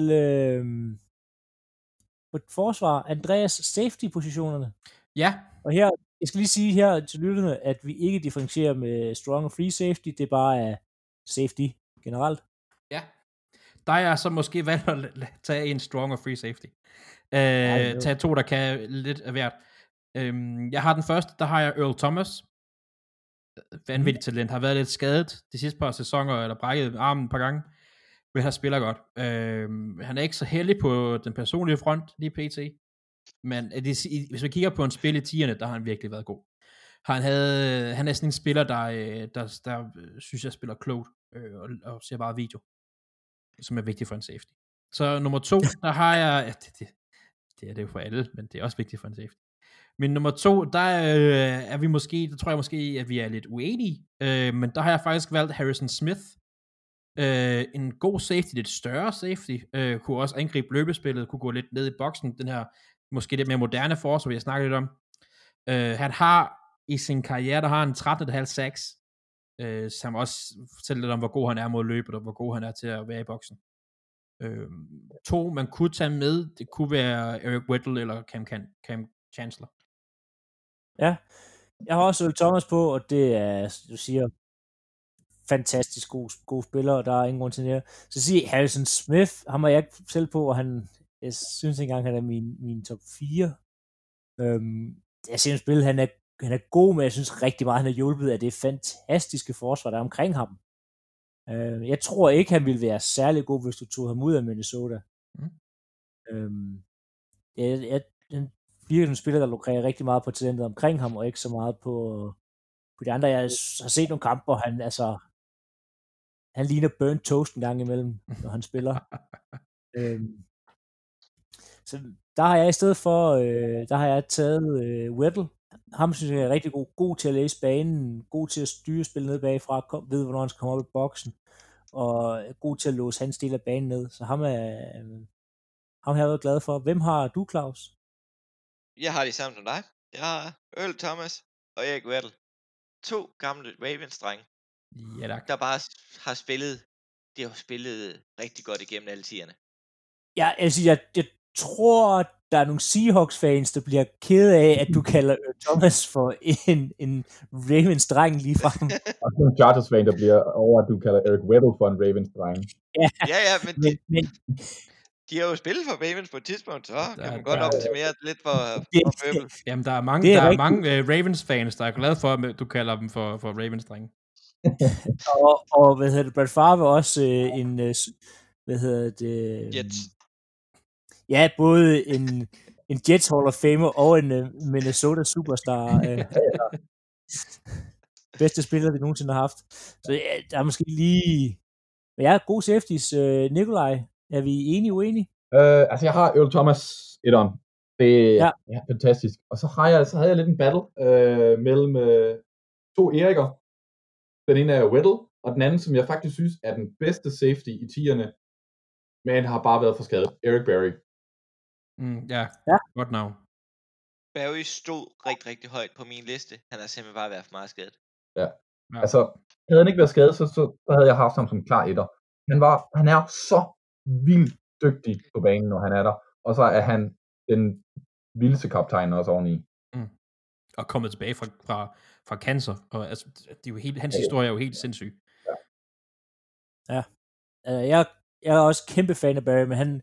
på et forsvar. Andreas safety-positionerne. Ja. Og her, jeg skal lige sige her til lytterne, at vi ikke differentierer med strong og free safety. Det er bare safety generelt. Ja. Der er så måske valgt at tage en strong og free safety. Tage to, der kan lidt af hvert. Jeg har den første, der har jeg Earl Thomas. Vanvittigt talent. Har været lidt skadet de sidste par sæsoner, eller brækket armen et par gange. Men han spiller godt. Han er ikke så heldig på den personlige front, lige pt. Men hvis man kigger på en spil i 10'erne, der har han virkelig været god. Han er sådan en spiller, der synes jeg spiller klogt, og ser bare video, som er vigtigt for en safety. Så nummer 2, der har jeg, det er det jo for alle, men det er også vigtigt for en safety. Men nummer 2, der er vi måske, der tror jeg måske, at vi er lidt uenige, men der har jeg faktisk valgt Harrison Smith. En god safety, lidt større safety, kunne også angribe løbespillet, kunne gå lidt ned i boksen, den her måske lidt mere moderne forsvar, vi har snakket lidt om. Han har i sin karriere, der har han 13,5 sacks, som også fortæller lidt om, hvor god han er mod løbet, og hvor god han er til at være i boksen. 2, man kunne tage med, det kunne være Eric Weddle eller Cam Chancellor. Ja, jeg har også Earl Thomas på, og det er, du siger, fantastisk god spiller, og der er ingen grund til det. Så siger Harrison Smith, ham er jeg ikke selv på, og jeg synes ikke engang, han er min top 4. Jeg ser en spil, han er god, men jeg synes rigtig meget, han er hjulpet af det fantastiske forsvar, der er omkring ham. Jeg tror ikke, han ville være særlig god, hvis du tog ham ud af Minnesota. Den virker en spiller, der lukrer rigtig meget på talentet omkring ham, og ikke så meget på de andre. Jeg har set nogle kampe, hvor han ligner burnt toast en gang imellem, når han spiller. Så der har jeg i stedet for, der har jeg taget Weddle. Ham synes jeg er rigtig god til at læse banen, god til at styre spillet ned bagfra, ved hvornår han skal komme op i boksen, og god til at låse hans del af banen ned. Så ham har jeg været glad for. Hvem har du, Claus? Jeg har de samme som dig. Jeg har Earl Thomas og Eric Weddle. 2 gamle Ravens-drenge, der bare har spillet rigtig godt igennem alle tiderne. Ja, altså jeg tror, der er nogle Seahawks-fans, der bliver ked af, at du kalder Earl Thomas for en Ravens-dreng lige frem. Og så en Chargers-fan, der bliver over, at du kalder Eric Weddle for en Ravens-dreng. Ja, men de har jo spillet for Ravens på et tidspunkt, så kan man godt optimere lidt for pøbel. Jamen, der er mange Ravens-fans, der er glade for, at du kalder dem for Ravens-drenge. og Brett Favre også Jets. Ja, både en Jets Hall of Famer og en Minnesota Superstar. Bedste spiller, vi nogensinde har haft. Så ja, der er måske lige... Men ja, god safeties. Nikolaj, er vi enige uenige? Altså, jeg har Earl Thomas etteren. Det er fantastisk. Og så havde jeg lidt en battle mellem 2 Eriker. Den ene er Weddle, og den anden, som jeg faktisk synes er den bedste safety i 10'erne, men har bare været for skadet. Eric Berry. Ja, godt navn. Berry stod rigtig, rigtig højt på min liste. Han har simpelthen bare været for meget skadet. Ja. Altså, havde han ikke været skadet, så havde jeg haft ham som klar etter. Han er så vildt dygtig på banen, når han er der. Og så er han den vildeste kaptajn også oveni. Og kommet tilbage fra cancer. Og altså, det er jo hans historie er jo helt sindssyg. Ja. Jeg er også kæmpe fan af Barry, men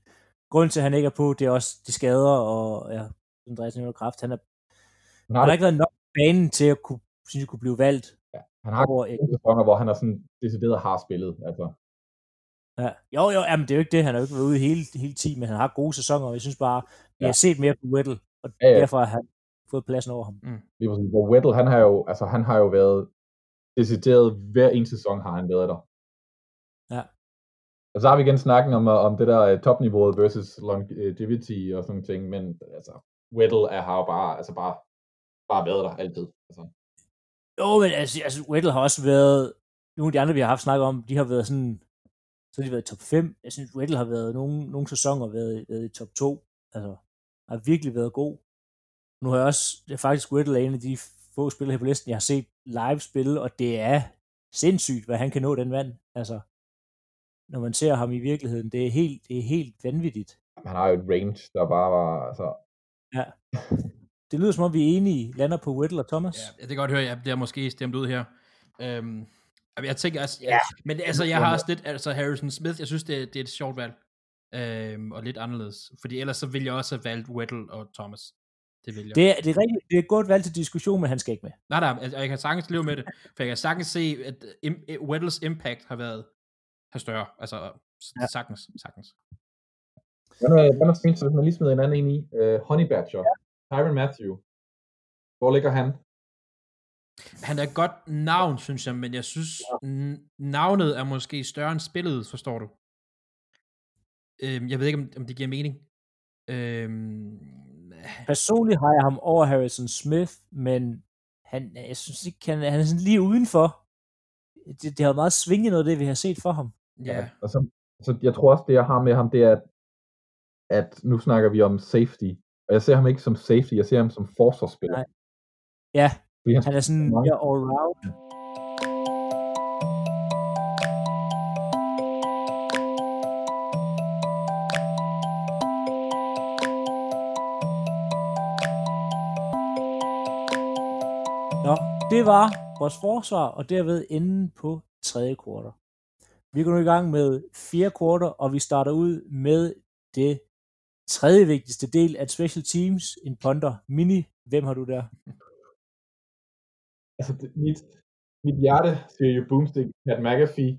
grunden til, at han ikke er på, det er også de skader, og ja, Andreas nævner Kraft. Han har ikke været nok banen til at kunne blive valgt. Ja, han har nogle sæsoner, hvor han er sådan decideret har spillet. Altså. Ja. Jo, jamen, det er jo ikke det. Han har jo ikke været ude hele 10, men han har gode sæsoner, og jeg synes bare, vi har set mere på Weddle, og derfor har han fået pladsen over ham. Lige præcis. Hvor Weddle, han har jo været decideret, hver en sæson har han været der. Ja. Og så har vi igen snakken om det der topniveauet versus longevity og sådan ting, men altså, Weddle har jo bare været der altid. Altså. Jo, men altså Weddle har også været, nogle af de andre, vi har haft snakket om, de har været sådan, så har de været i top 5. Jeg synes, Weddle har været nogle sæsoner været i top 2. Altså, har virkelig været god. Nu har jeg også, det er faktisk Weddle er en af de få spillere her på listen, jeg har set live spille, og det er sindssygt, hvad han kan nå den vand. Altså, når man ser ham i virkeligheden, det er helt vanvittigt. Han har jo et range, der bare var, altså. Ja. Det lyder som om, vi er enige, lander på Weddle og Thomas. Ja, jeg kan godt høre, jeg bliver måske stemt ud her. Jeg tænker altså, men altså, jeg har også lidt, altså Harrison Smith, jeg synes, det er et sjovt valg, og lidt anderledes, fordi ellers så vil jeg også have valgt Weddle og Thomas. Det vil jeg. Det er rigtigt, det er et godt valg til diskussion, men han skal ikke med. Nej, jeg kan sagtens leve med det, for jeg kan sagtens se, at Weddles impact har været større, altså sagtens. Hvad er fint, så hvis man lige smider en anden ind i, Honey Badger, Tyrann Mathieu, hvor ligger han? Han er et godt navn, synes jeg, men jeg synes, navnet er måske større end spillet, forstår du? Jeg ved ikke, om det giver mening. Personligt har jeg ham over Harrison Smith, men jeg synes ikke, han er sådan lige udenfor. Det har meget svinget noget af det, vi har set for ham. Ja. Og så jeg tror også, det jeg har med ham, det er, at nu snakker vi om safety, og jeg ser ham ikke som safety, jeg ser ham som forsvarsspiller. Nej. Ja, han er sådan mere all-round. Nå, det var vores forsvar, og derved enden på tredje kvartal. Vi går nu i gang med fjerde kvartal, og vi starter ud med det tredje vigtigste del af special teams, en punter. Mini, hvem har du der? Altså, mit hjerte siger jo boomstick, Pat McAfee.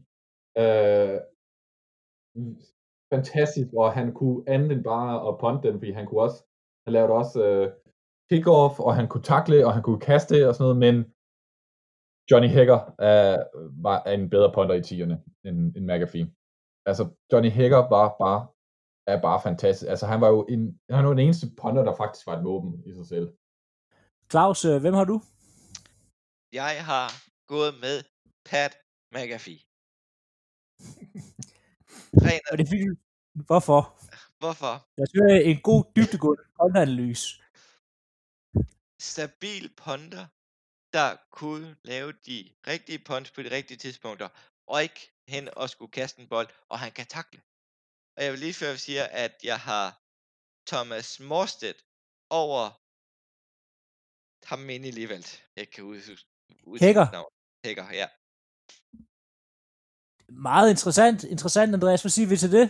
Fantastisk, og han kunne andet end bare at punte den, fordi han kunne også, han lavede også kick-off, og han kunne takle, og han kunne kaste og sådan noget, men Johnny Hekker var en bedre punter i 10'erne end McAfee. Altså, Johnny Hekker er bare fantastisk. Altså, han var jo den eneste punter, der faktisk var et våben i sig selv. Claus, hvem har du? Jeg har gået med Pat McAfee. Og det fik Hvorfor? Jeg synes, det er en god dybdegående punteranalyse. Stabil punter, der kunne lave de rigtige punts på de rigtige tidspunkter, og ikke hen og skulle kaste en bold, og han kan takle. Og jeg vil lige før sige, at jeg har Thomas Morstedt over ham inde i ligevalgt. Jeg kan udtale Hekker, ja. Meget interessant, Andreas. Hvad siger vi til det?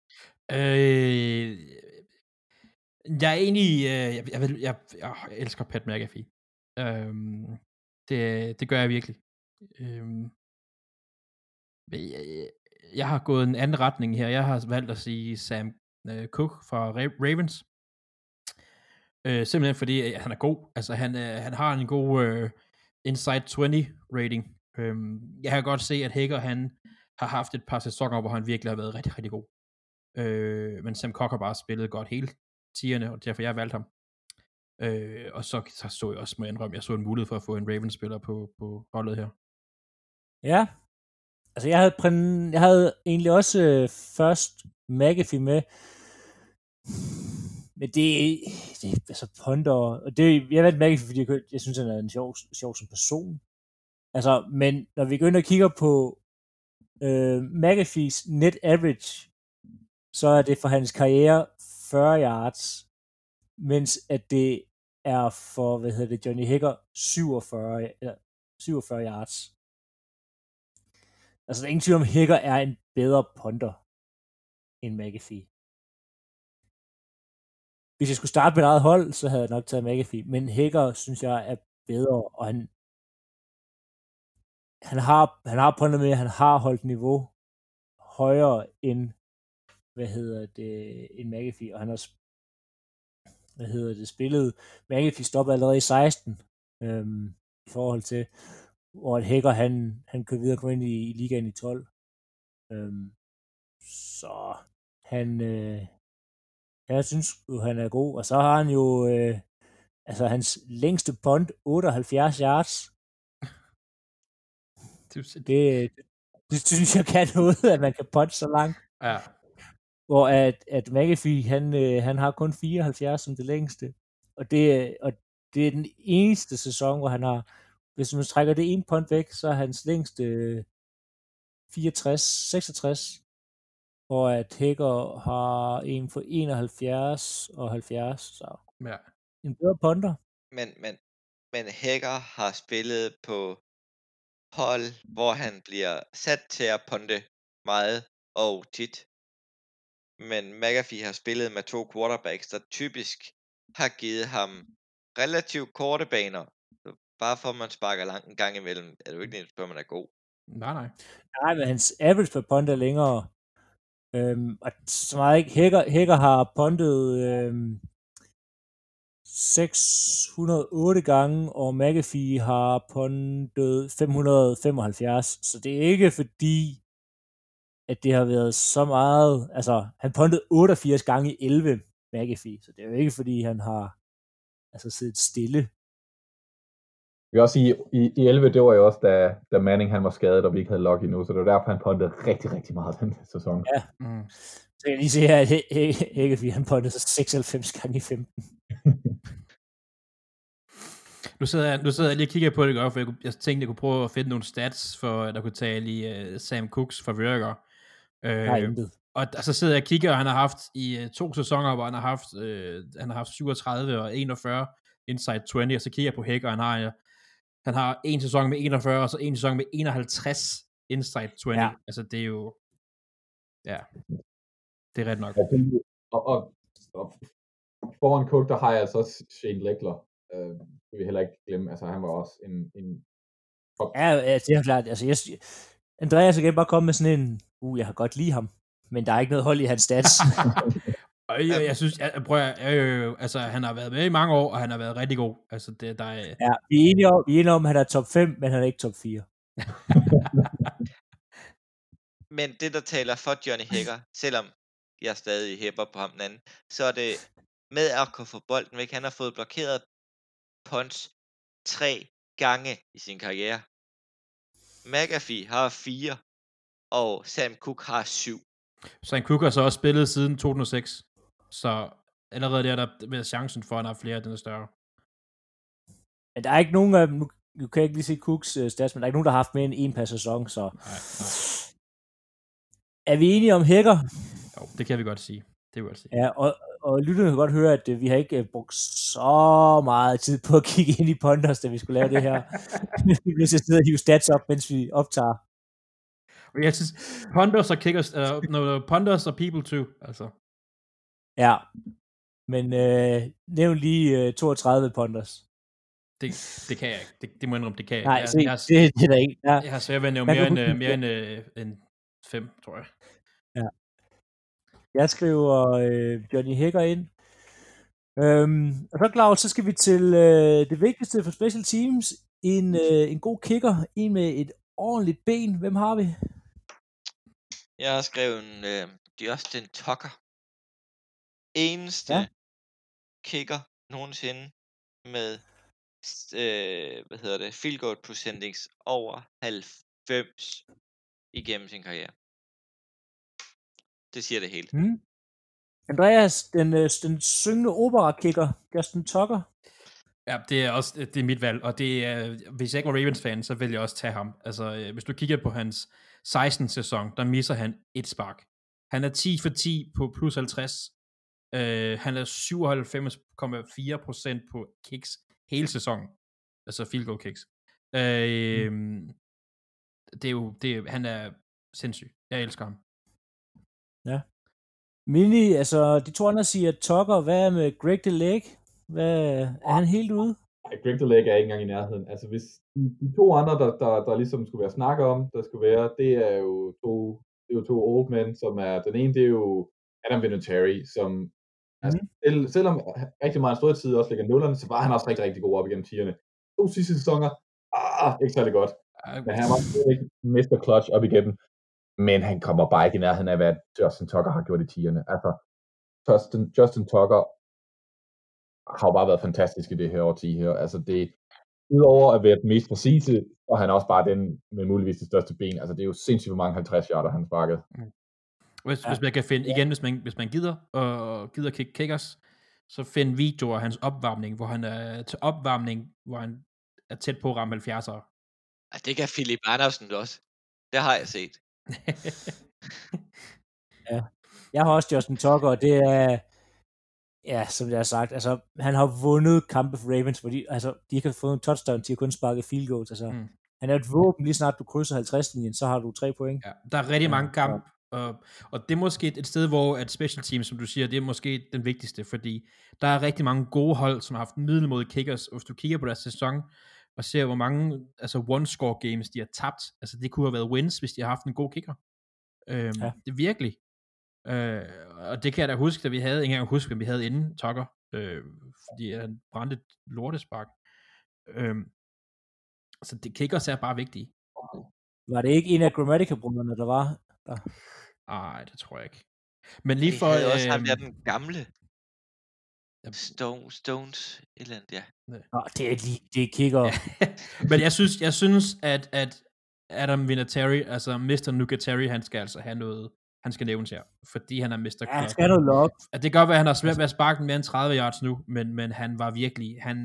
Jeg er enig i, jeg elsker Pat McAfee. Det gør jeg virkelig. Jeg har gået en anden retning her. Jeg har valgt at sige Sam Cook fra Ravens. Simpelthen fordi han er god. Altså han har en god inside 20 rating. Jeg kan godt se, at Hekker han har haft et par sæsoner, hvor han virkelig har været rigtig, rigtig god. Men Sam Cook har bare spillet godt hele 10'erne, og derfor jeg valgte ham. Og så jeg også, må jeg indrømme, jeg så en mulighed for at få en Ravens-spiller på holdet her. Ja, altså jeg havde egentlig også først McAfee med, men det altså punter, og jeg valgte McAfee, fordi jeg synes, han er en sjov som person. Altså, men når vi går ind og kigger på McAfees net average, så er det for hans karriere 40 yards, mens at det er for, Johnny Hekker 47 yards. Altså, der er ingen tvivl om, Hekker er en bedre punter end McAfee. hvis jeg skulle starte med et eget hold, så havde jeg nok taget McAfee, men Hager, synes jeg, er bedre, og han har puntet med, han har holdt niveau højere end, end McAfee, og han har, spillet, McAfee stoppede allerede i 16, i forhold til, hvor at Hager, han kører videre og kommer ind i ligaen i 12. Så jeg synes jo, han er god, og så har han jo, hans længste punt, 78 yards. Det synes jeg kan noget, at man kan punte så langt. Ja. Hvor at McAfee, han har kun 74 som det længste. Og det er den eneste sæson, hvor han har, hvis man trækker det en punt væk, så er hans længste 66, hvor at Hager har en for 71 og 70, så ja. En bedre punter. Men Hager har spillet på hold, hvor han bliver sat til at punte meget og tit. Men McAfee har spillet med 2 quarterbacks, der typisk har givet ham relativt korte baner. Så bare for at man sparker langt en gang imellem, er det jo ikke nødvendigt, at man er god. Nej. Nej, men hans average per punt er længere. Og så meget ikke. Hager har puntet 608 gange, og McAfee har puntet 575. Så det er ikke fordi, at det har været så meget. Altså, han puntede 88 gange i 11, McAfee. Så det er jo ikke fordi, han har siddet stille. Jeg vil også sige, i 11, det var jo også, da Manning han var skadet, og vi ikke havde Luck endnu, så det var derfor, han puntede rigtig, rigtig meget den sæson. Ja. Så kan jeg lige se her, at Hager, han puntede 96 gange i 15. Nu sidder jeg lige og kigger på det, for jeg tænkte, jeg kunne prøve at finde nogle stats, for der kunne tale i Sam Cooks favør. Og så sidder jeg og kigger, og han har haft i 2 sæsoner, hvor han har haft 37 og 41 inside 20, og så kigger jeg på Hager, han har en sæson med 41, og så en sæson med 51 inside 20. Ja. Altså, det er jo... Ja. Det er ret nok. Og foran Cook, der har jeg altså også Shane Leckler. Det vil jeg heller ikke glemme. Altså, han var også en Ja, det er klart. Altså, Andreas kan bare komme med sådan en, jeg har godt lide ham, men der er ikke noget hold i hans stats. Jeg synes, altså, han har været med i mange år, og han har været rigtig god. Altså, der er... Ja, vi er enige om, at han er top 5, men han er ikke top 4. Men det, der taler for Johnny Hager, selvom jeg stadig hæpper på ham den anden, så er det med at kunne få bolden væk. Han har fået blokeret punts 3 gange i sin karriere. McAfee har 4, og Sam Cook har 7. Sam Cook har så også spillet siden 2006, så allerede der med chancen for, at han har flere, den er større. Men der er ikke nogen af dem, nu kan jeg ikke lige se Cooks stats, men der er ikke nogen, der har haft mere end en per sæson, så... Nej. Er vi enige om Hager? Jo, det kan vi godt sige. Ja, og lytterne kan godt høre, at vi har ikke brugt så meget tid på at kigge ind i Ponders, da vi skulle lave det her. Vi bliver så sidde og hive stats op, mens vi optager. Jeg synes, Ponders og kickers, Ponders og people too, altså. Ja, men nævn lige 32 Ponders. Det kan jeg ikke. Det må jeg indrømme, det kan jeg ikke. Nej, det er der ikke. Ja. Jeg har svært ved at nævne mere end 5, tror jeg. Ja. Jeg skriver Johnny Hager ind. Og så, Claus, så skal vi til det vigtigste for special teams. En god kicker. En med et ordentligt ben. Hvem har vi? Jeg har skrevet Justin Tucker. Eneste kicker nogensinde med field goal percentage over 90 igennem sin karriere. Det siger det hele. Andreas, den syngende opera-kicker, Justin Tucker. Ja, det er mit valg, og det er, hvis jeg ikke var Ravens-fan, så vil jeg også tage ham. Altså, hvis du kigger på hans 16-sæson, der misser han et spark. Han er 10 for 10 på plus 50. Han er 97,4% på kicks hele sæsonen. Altså field goal kicks. Han er sindssyg. Jeg elsker ham. Ja. Mini, altså, de to andre siger Tucker. Hvad er med Greg DeLake? Er han helt ude? Greg DeLake er ikke engang i nærheden. Altså, hvis de to andre, der ligesom skulle være snakket om, der skulle være, det er jo to old men, som er, den ene, det er jo Adam Vinatieri, som, altså, selvom rigtig meget store tid også ligger nullerne, så var han også rigtig, rigtig god op igennem tierne. 2 sidste sæsoner, ikke særlig godt. Men han var ikke Mr. Clutch op igennem. Men han kommer bare ikke i nærheden af, hvad Justin Tucker har gjort i tierne. Altså, Justin Tucker har jo bare været fantastisk i det her årti her. Altså, det udover at være den mest præcise, og han er også bare den med muligvis det største ben. Altså, det er jo sindssygt, hvor mange 50 yarder han sparkede. Hvis man kan finde, igen, hvis man gider kickers, så find videoer af hans opvarmning, hvor han er til opvarmning, hvor han er tæt på at ramme 70'ere. Det kan Philip Andersen også. Det har jeg set. Ja. Jeg har også Justin Tucker, og det er, ja, som jeg har sagt, altså, han har vundet kampe for Ravens, fordi altså, de ikke har fået en touchdown, de har kun sparket field goals. Altså, han er et våben, lige snart du krydser 50-linjen, så har du 3 point. Ja, der er rigtig mange kampe, og det er måske et sted, hvor at special teams, som du siger, det er måske den vigtigste, fordi der er rigtig mange gode hold, som har haft middelmådige kickers, og hvis du kigger på deres sæson, og ser, hvor mange one-score games, de har tabt, altså det kunne have været wins, hvis de har haft en god kicker. Det er virkelig. Og det kan jeg da huske, da vi havde, ikke engang huske, hvem vi havde inden Tucker, fordi han brændte et lortespark. Så det kickers er bare vigtige. Var det ikke en af Grammatica-brugerne, der var der? Nej, det tror jeg ikke. Men lige for... havde også ham der den gamle. Stones, et eller andet, ja. Det er kicker. Men jeg synes, at Adam Vinatieri, altså Mr. Nugateri, han skal altså have noget, han skal nævnes her, fordi han er Mr. Club. Ja, han skal noget lok. Det kan godt være, at han har svært ved at sparke den mere end 30 yards nu, men han var virkelig, han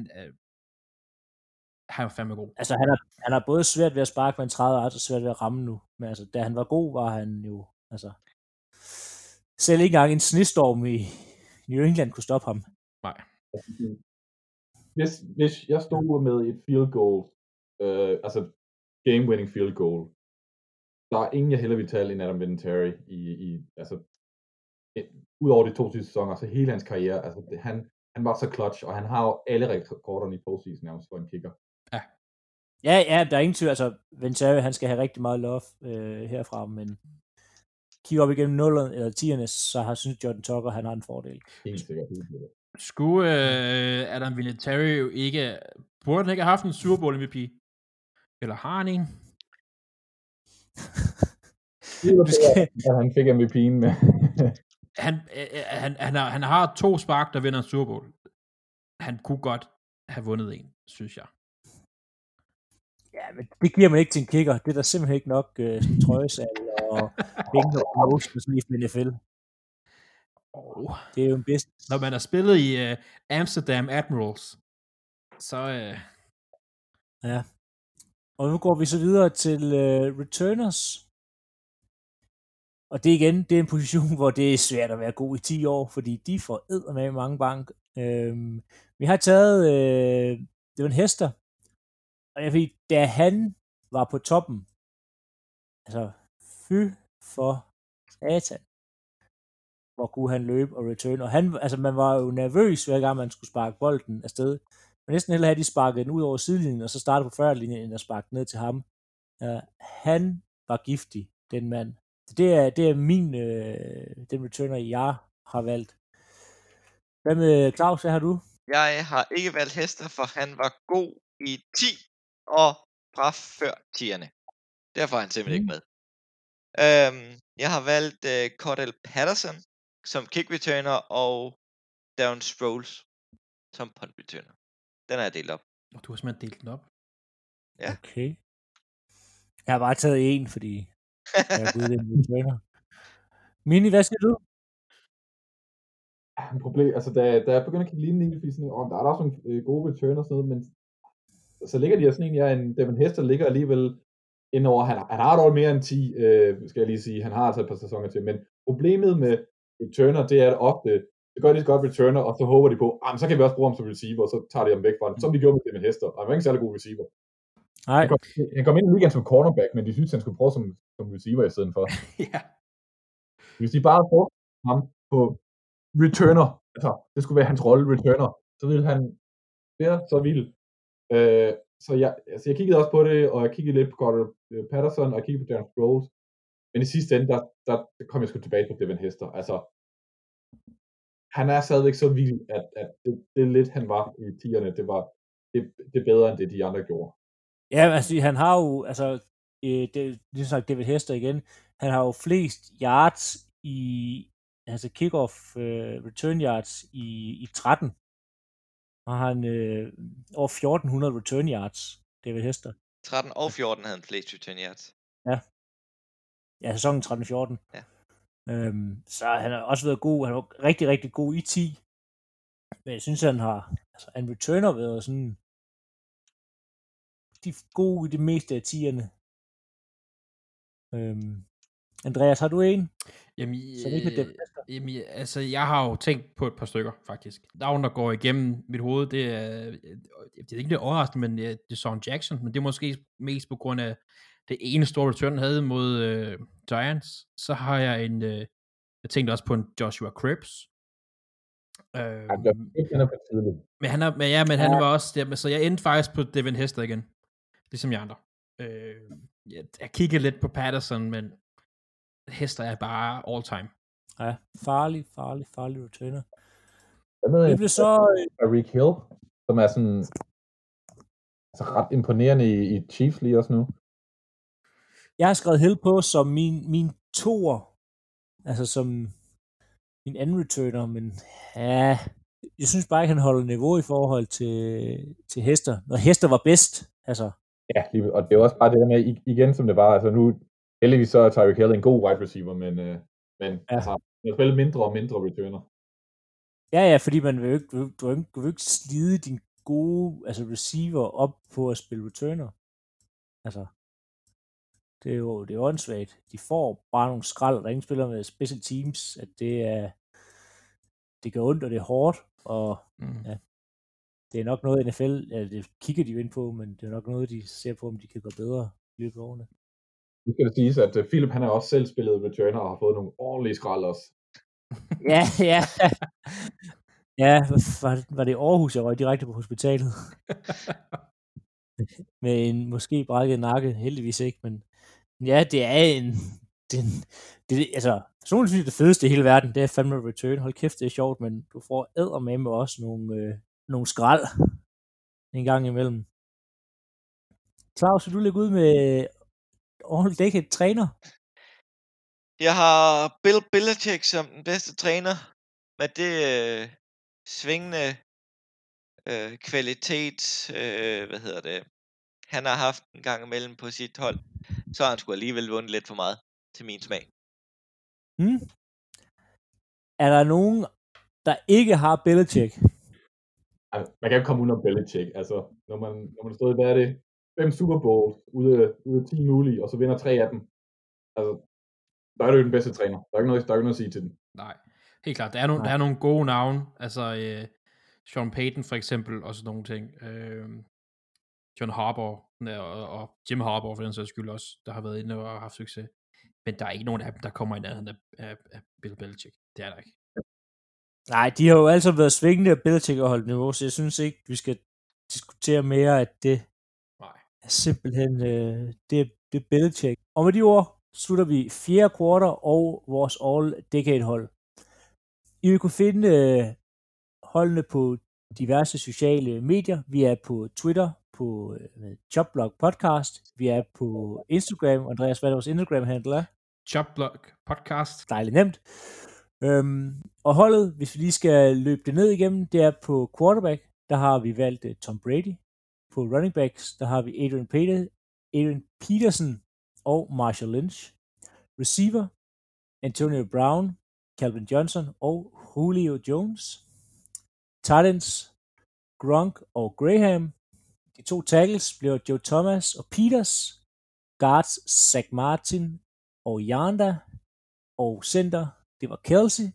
var fandme god. Altså, han har både svært ved at sparke med en 30 yards, og svært ved at ramme nu. Men altså, da han var god, var han jo, altså, selv ikke engang en snestorm i New England kunne stoppe ham. Nej. Hvis jeg stod med et field goal, altså game-winning field goal, der er ingen, jeg hellere vil tale end Adam Vinatieri altså, udover de 2 sidste sæsoner, så hele hans karriere, altså, han var så clutch, og han har jo alle rekorderne i postseason nærmest for en kicker. Ja, der er ingen tvivl, altså, Vinatieri, han skal have rigtig meget love herfra, men kigger op igennem 0'erne eller 10'erne, så har synes Jordan Tucker, han har en fordel. Helt sikkert. Skulle Adam Vinatieri jo ikke, burde han ikke have haft en Super Bowl MVP? Eller har han en? Han fik MVP'en med. han har 2 spark, der vinder en Super Bowl. Han kunne godt have vundet en, synes jeg. Ja, men det giver man ikke til en kicker. Det er der simpelthen ikke nok sådan trøjesal og penge og promotion sådan i NFL. Det er jo en bedst. Når man har spillet i Amsterdam Admirals, så... Ja. Og nu går vi så videre til returners. Og det igen, det er en position, hvor det er svært at være god i 10 år, fordi de får eddermame mange bank. Vi har taget Devin Hester, og jeg ved, da han var på toppen, altså fy for satan, hvor kunne han løbe og return. Og han, altså man var jo nervøs, hver gang man skulle sparke bolden afsted. Men næsten hellere have de sparket den ud over sidelinjen, og så starte på 40-linjen, end at sparke ned til ham. Han var giftig, den mand. Det er min, den returner, jeg har valgt. Hvad med Claus, hvad har du? Jeg har ikke valgt Hester, for han var god i 10 og fra før 10'erne. Derfor er han simpelthen ikke med. Jeg har valgt Cordell Patterson som kick returner og Darren Sproles som punt returner. Den har jeg delt op. Og du har simpelthen delt den op? Ja. Okay. Jeg har bare taget en, fordi jeg er gået den returner. Mini, hvad siger du? En problem, altså da jeg begynder at kigge lignende i, fordi sådan, der er også nogle gode returner og sådan noget, men så ligger de sådan en, Devin Hester ligger alligevel indover, han har dog mere end 10, skal jeg lige sige, han har altså et par sæsoner til, men problemet med returner, det er at ofte, så gør de et godt returner, og så håber de på, så kan vi også bruge ham som receiver, og så tager de ham væk fra den, som de gjorde med Devin Hester, og han var ikke særlig god receiver. Nej. Han kom ind i ligaen som cornerback, men de synes, han skulle prøve som receiver i stedet for. Ja. Hvis de bare brugte ham på returner. Altså, det skulle være hans rolle, returner. Så ville han være så vild. Så jeg kiggede også på det, og jeg kiggede lidt på Cordell Patterson, og jeg kiggede på Darren Sproles. Men i sidste ende, der kom jeg sgu tilbage på Devin Hester. Altså, han er stadigvæk så vild, at det lidt, han var i 10'erne, det er bedre, end det de andre gjorde. Ja, altså, han har jo, altså, det er sagt David Hester igen, han har jo flest yards i, altså kickoff return yards i 13. Og han over 1400 return yards, David Hester. 13 og 14 havde han flest return yards. Ja, sæsonen 13-14. Ja. Så han har også været god, han var rigtig, rigtig god i 10. Men jeg synes, han har, altså en returner været sådan, de er gode i det meste af 10'erne. Andreas, har du en? Jamen, altså, jeg har jo tænkt på et par stykker, faktisk. Der er der går igennem mit hoved, det er, jeg ved ikke, det er overraskende, men det er Sean Jackson, men det er måske mest på grund af det ene store return, han havde mod Giants. Så har jeg jeg tænkte også på en Joshua Cribbs. Men han var også der, så jeg endte faktisk på Devin Hester igen, ligesom jeg andre. Jeg kiggede lidt på Patterson, men Hester er bare all time. Ja, farlig returner. Det blev så Rick Hill, som er sådan altså ret imponerende i Chiefs lige også nu. Jeg har skrevet Hill på som min toer, altså som min anden returner, men ja, jeg synes bare ikke, han holder niveau i forhold til Hester, når Hester var bedst, altså. Ja, og det er også bare det der med, igen som det var, altså nu, heldigvis så er Tyreek Hill en god wide receiver, men ja. Altså, man spiller mindre og mindre returner. Ja, fordi man vil du vil ikke slide din gode receiver op på at spille returner. Altså, det er jo åndssvagt. De får bare nogle skrald, og der er ingen spiller med special teams, at det gør ondt, og det er hårdt, og ja, det er nok noget NFL, det kigger de jo ind på, men det er nok noget, de ser på, om de kan gøre bedre i løbet af årene. Nu skal det siges, at Philip, han har også selv spillet returner, og har fået nogle ordentlige skrald også. Ja. Ja, var det Aarhus, jeg røg direkte på hospitalet? Med en måske brækket nakke, heldigvis ikke, men ja, det er altså, personligt synes jeg, det fedeste i hele verden, det er fandme return. Hold kæft, det er sjovt, men du får eddermame også nogle skrald en gang imellem. Claus, vil du lægge ud med all-decade træner? Jeg har Bill Belichick som den bedste træner, med det svingende kvalitet, han har haft en gang imellem på sit hold, så har han sgu alligevel vundet lidt for meget til min smag. Er der nogen, der ikke har Belichick? Man kan ikke komme ud af Belichick. Altså, når man stod i, hvad er det, 5 Super Bowls ude af 10 mulige, og så vinder 3 af dem. Altså, der er du jo den bedste træner. Der er ikke noget at sige til den. Nej, helt klart. Der er nogle gode navne. Altså, Sean Payton for eksempel, og sådan nogle ting. John Harbaugh og Jim Harbaugh for den sags skyld også, der har været inde og haft succes. Men der er ikke nogen af dem, der kommer i nærheden af Bill Belichick. Det er der ikke. Nej, de har jo altid været svingende af Belichick og holdt niveau, så jeg synes ikke, vi skal diskutere mere, at det er simpelthen det er Belichick. Og med de ord slutter vi 4. kvartal og vores all-decade hold. I vil kunne finde holdene på diverse sociale medier. Vi er på Twitter, på Chopblog Podcast. Vi er på Instagram. Andreas, hvad er vores Instagram-handle er? Chopblog Podcast. Dejligt nemt. Og holdet, hvis vi lige skal løbe det ned igennem, det er på quarterback. Der har vi valgt Tom Brady. På running backs, der har vi Adrian Peterson og Marshall Lynch. Receiver, Antonio Brown, Calvin Johnson og Julio Jones. Tight ends, Gronk og Graham. De 2 tackles bliver Joe Thomas og Peters. Guards, Zach Martin og Yanda. Og center, det var Kelsey.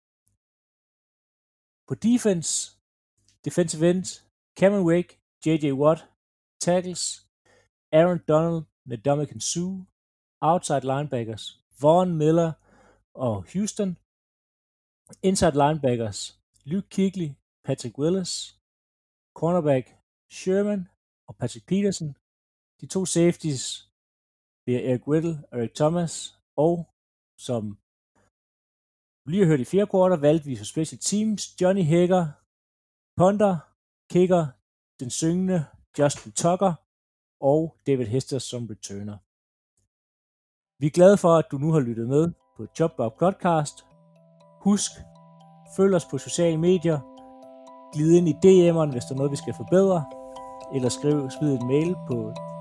På defensive end, Cameron Wake, J.J. Watt. Tackles, Aaron Donald, Ndamukong Suh. Outside linebackers, Vaughn Miller og Houston. Inside linebackers, Luke Kuechly, Patrick Willis. Cornerback, Sherman og Patrick Peterson. De 2 safeties bliver Eric Whittle og Eric Thomas. Og som lige har hørt i 4 kvarter, valgte vi for special teams Johnny Hager, punter, kicker, den syngende Justin Tucker og David Hester som returner. Vi er glade for, at du nu har lyttet med på Chopblock Podcast. Husk, følg os på sociale medier. Glid ind i DM'eren, hvis der er noget, vi skal forbedre. Eller smid en mail på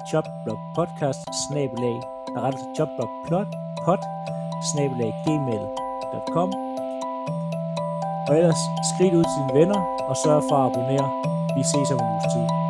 chopblockpodcast@gmail.com. Og ellers skrid ud til dine venner og sørg for at abonnere. Vi ses om en uges tid.